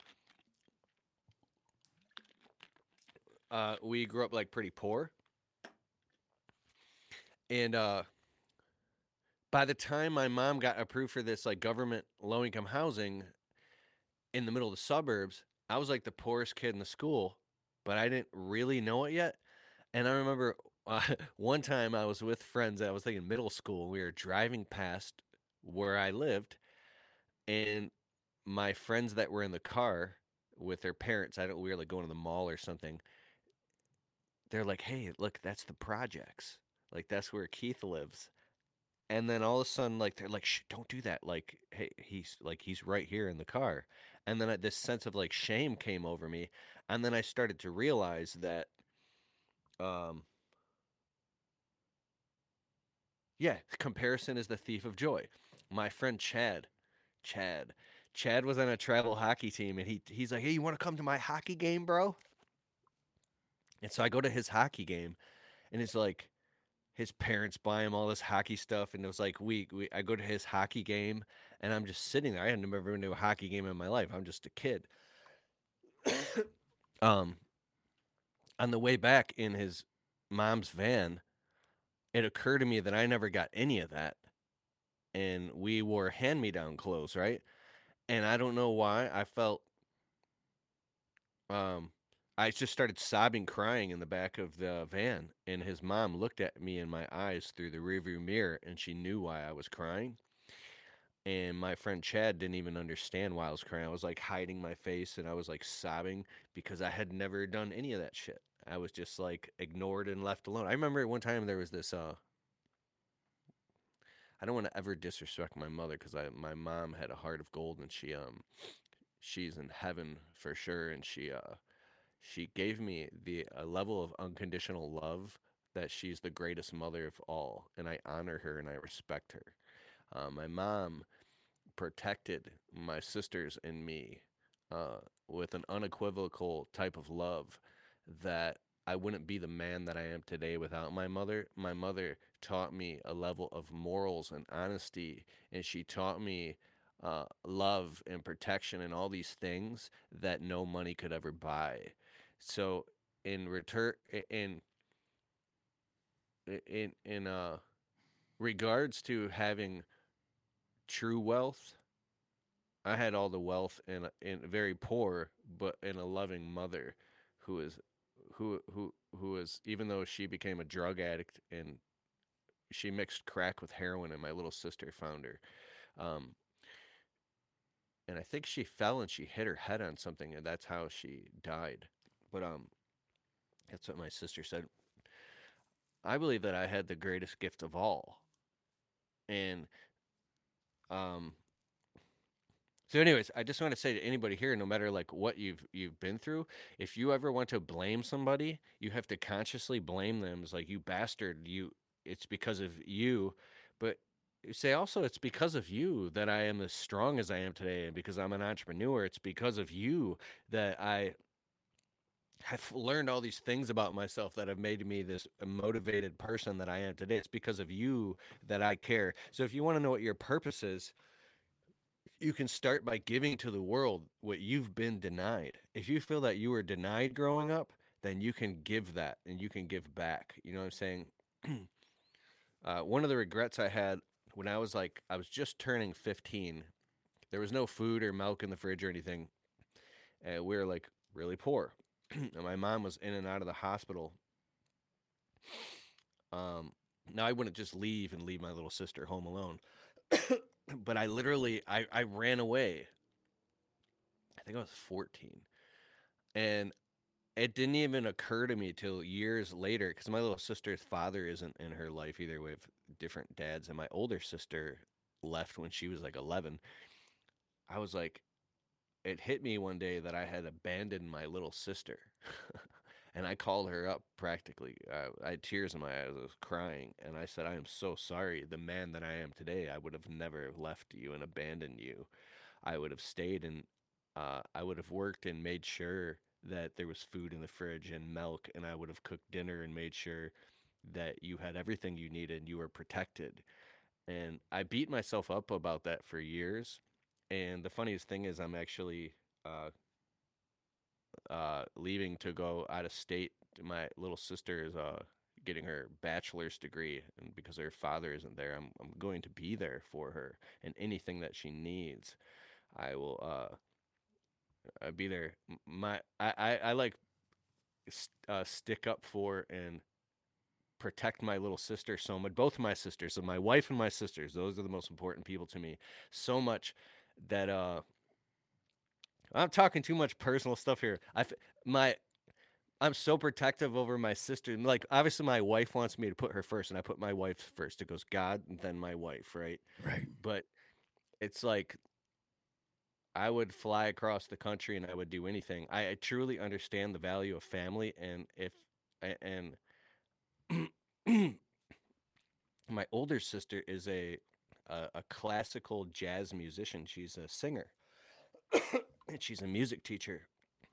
uh we grew up like pretty poor, and uh by the time my mom got approved for this like government low income housing in the middle of the suburbs, I was like the poorest kid in the school, but I didn't really know it yet. And I remember uh, one time I was with friends. I was thinking middle school. We were driving past where I lived, and my friends that were in the car with their parents, I don't. We were like going to the mall or something. They're like, "Hey, look, that's the projects. Like that's where Keith lives." And then all of a sudden, like they're like, "Shh, don't do that." Like, hey, he's like he's right here in the car. And then I, this sense of like shame came over me, and then I started to realize that, um, yeah, comparison is the thief of joy. My friend Chad, Chad, Chad was on a travel hockey team, and he he's like, "Hey, you want to come to my hockey game, bro?" And so I go to his hockey game, and it's like his parents buy him all this hockey stuff, and it was like we, we I go to his hockey game, and I'm just sitting there. I had never been to a hockey game in my life. I'm just a kid. um, on the way back in his mom's van, it occurred to me that I never got any of that, and we wore hand-me-down clothes, right? And I don't know why I felt um I just started sobbing, crying in the back of the van, and his mom looked at me in my eyes through the rearview mirror, and she knew why I was crying. And my friend Chad didn't even understand why I was crying. I was like hiding my face, and I was like sobbing because I had never done any of that shit. I was just like ignored and left alone. I remember one time there was this uh I don't want to ever disrespect my mother, because I my mom had a heart of gold, and she um she's in heaven for sure, and she uh she gave me the a level of unconditional love that she's the greatest mother of all, and I honor her and I respect her. Uh, my mom protected my sisters and me uh, with an unequivocal type of love that I wouldn't be the man that I am today without my mother. My mother taught me a level of morals and honesty, and she taught me uh, love and protection and all these things that no money could ever buy. So, in return, in in in uh, regards to having true wealth, I had all the wealth and and very poor, but in a loving mother, who is who who who is, even though she became a drug addict and she mixed crack with heroin, and my little sister found her, um, and I think she fell and she hit her head on something, and that's how she died. But um, that's what my sister said. I believe that I had the greatest gift of all, and um, so, anyways, I just want to say to anybody here, no matter like what you've you've been through, if you ever want to blame somebody, you have to consciously blame them. It's like, you bastard, you. It's because of you, but you say also it's because of you that I am as strong as I am today, and because I'm an entrepreneur, it's because of you that I have learned all these things about myself that have made me this motivated person that I am today. It's because of you that I care. So, if you want to know what your purpose is, you can start by giving to the world what you've been denied. If you feel that you were denied growing up, then you can give that and you can give back. You know what I'm saying? uh, one of the regrets I had when I was like, I was just turning fifteen, there was no food or milk in the fridge or anything. And we were like really poor. And my mom was in and out of the hospital. Um, now I wouldn't just leave and leave my little sister home alone. But I literally, I, I ran away. I think I was fourteen. And it didn't even occur to me till years later, because my little sister's father isn't in her life either. We have different dads. And my older sister left when she was like eleven. I was like, it hit me one day that I had abandoned my little sister. And I called her up practically. Uh, I had tears in my eyes. I was crying. And I said, I am so sorry. The man that I am today, I would have never left you and abandoned you. I would have stayed, and uh, I would have worked and made sure that there was food in the fridge and milk. And I would have cooked dinner and made sure that you had everything you needed and you were protected. And I beat myself up about that for years. And the funniest thing is, I'm actually uh, uh, leaving to go out of state. My little sister is uh, getting her bachelor's degree, and because her father isn't there, I'm I'm going to be there for her, and anything that she needs, I will uh, I'll be there. M- My I I, I like s- uh, stick up for and protect my little sister so much. Both my sisters, so my wife and my sisters, those are the most important people to me. So much that uh, I'm talking too much personal stuff here. I f- my I'm so protective over my sister. And like, obviously, my wife wants me to put her first, and I put my wife first. It goes God and then my wife, right? Right. But it's like I would fly across the country and I would do anything. I, I truly understand the value of family, and if a- and my older sister is a, a a classical jazz musician. She's a singer, and she's a music teacher.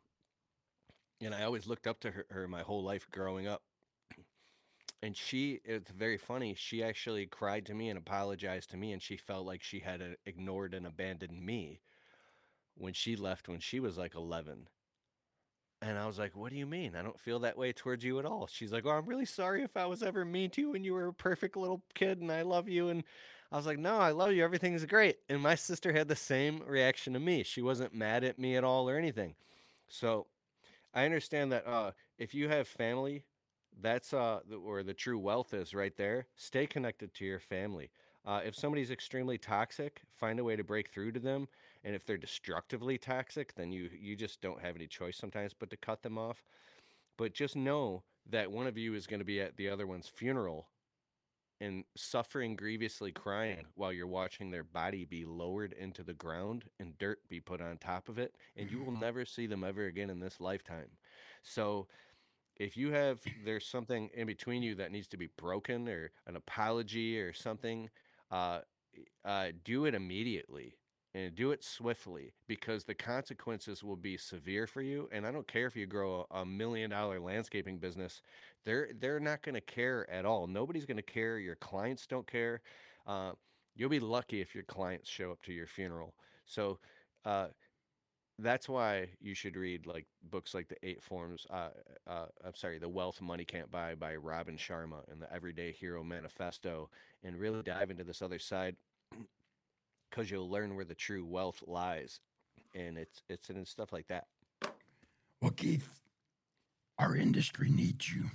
And I always looked up to her, her my whole life growing up. And she, it's very funny. She actually cried to me and apologized to me, and she felt like she had uh, ignored and abandoned me when she left when she was like eleven. And I was like, "What do you mean? I don't feel that way towards you at all." She's like, "Oh, I'm really sorry if I was ever mean to you when you were a perfect little kid and I love you." And I was like, "No, I love you. Everything's great." And my sister had the same reaction to me. She wasn't mad at me at all or anything. So I understand that uh, if you have family, that's uh, the, where the true wealth is right there. Stay connected to your family. Uh, if somebody's extremely toxic, find a way to break through to them. And if they're destructively toxic, then you you just don't have any choice sometimes but to cut them off. But just know that one of you is going to be at the other one's funeral and suffering grievously crying while you're watching their body be lowered into the ground and dirt be put on top of it, and you will never see them ever again in this lifetime. So if you have there's something in between you that needs to be broken or an apology or something, uh, uh, do it immediately and do it swiftly, because the consequences will be severe for you. And I don't care if you grow a, a million dollar landscaping business, they're they're not going to care at all. Nobody's going to care. Your clients don't care. Uh, you'll be lucky if your clients show up to your funeral. So uh, that's why you should read like books like the Eight Forms. Uh, uh, I'm sorry, The Wealth Money Can't Buy by Robin Sharma, and the Everyday Hero Manifesto, and really dive into this other side, because you'll learn where the true wealth lies, and it's it's in stuff like that. Well, Keith, our industry needs you.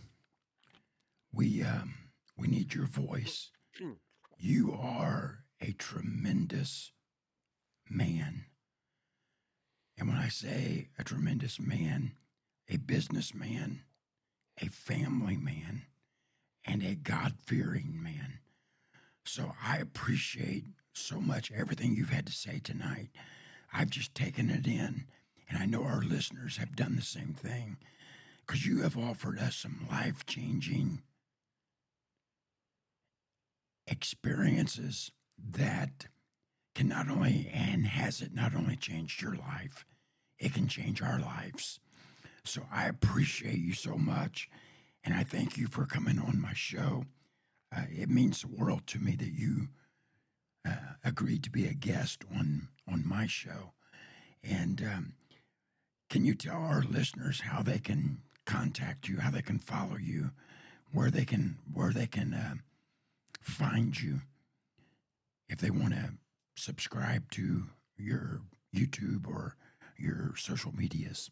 We um, we need your voice. You are a tremendous man. And when I say a tremendous man, a businessman, a family man, and a God-fearing man. So I appreciate so much everything you've had to say tonight. I've just taken it in, and I know our listeners have done the same thing, because you have offered us some life-changing experiences that can not only, and has it not only changed your life, it can change our lives. So I appreciate you so much, and I thank you for coming on my show. Uh, it means the world to me that you uh, agreed to be a guest on on my show. And um, can you tell our listeners how they can contact you, how they can follow you, where they can where they can uh, find you if they want to subscribe to your YouTube or your social medias?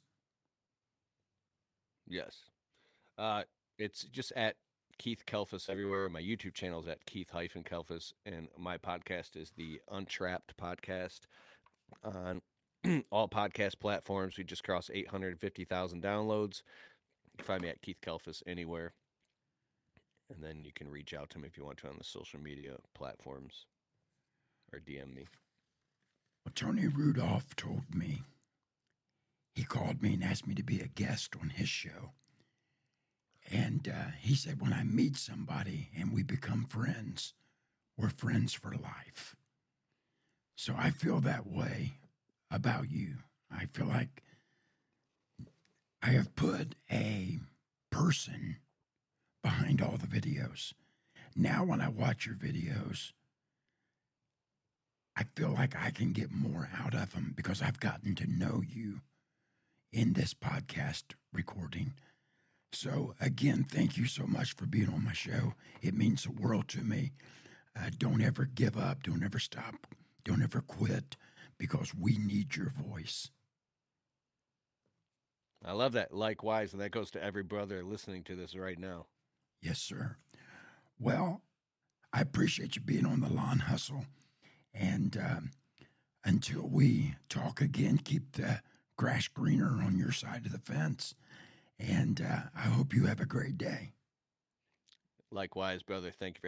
Yes. Uh, it's just at Keith Kalfas everywhere. My YouTube channel is at Keith hyphen Kalfas, and my podcast is the Untrapped Podcast on all podcast platforms. We just crossed eight hundred fifty thousand downloads. You can find me at Keith Kalfas anywhere. And then you can reach out to me if you want to on the social media platforms or D M me. Well, Tony Rudolph told me, he called me and asked me to be a guest on his show. And uh, he said, when I meet somebody and we become friends, we're friends for life. So I feel that way about you. I feel like I have put a person behind all the videos. Now when I watch your videos, I feel like I can get more out of them because I've gotten to know you in this podcast recording. So again, thank you so much for being on my show. It means the world to me. Uh, don't ever give up. Don't ever stop. Don't ever quit, because we need your voice. I love that. Likewise, and that goes to every brother listening to this right now. Yes, sir. Well, I appreciate you being on the Lawn Hustle. And um, until we talk again, keep the grass greener on your side of the fence. And uh, I hope you have a great day. Likewise, brother. Thank you.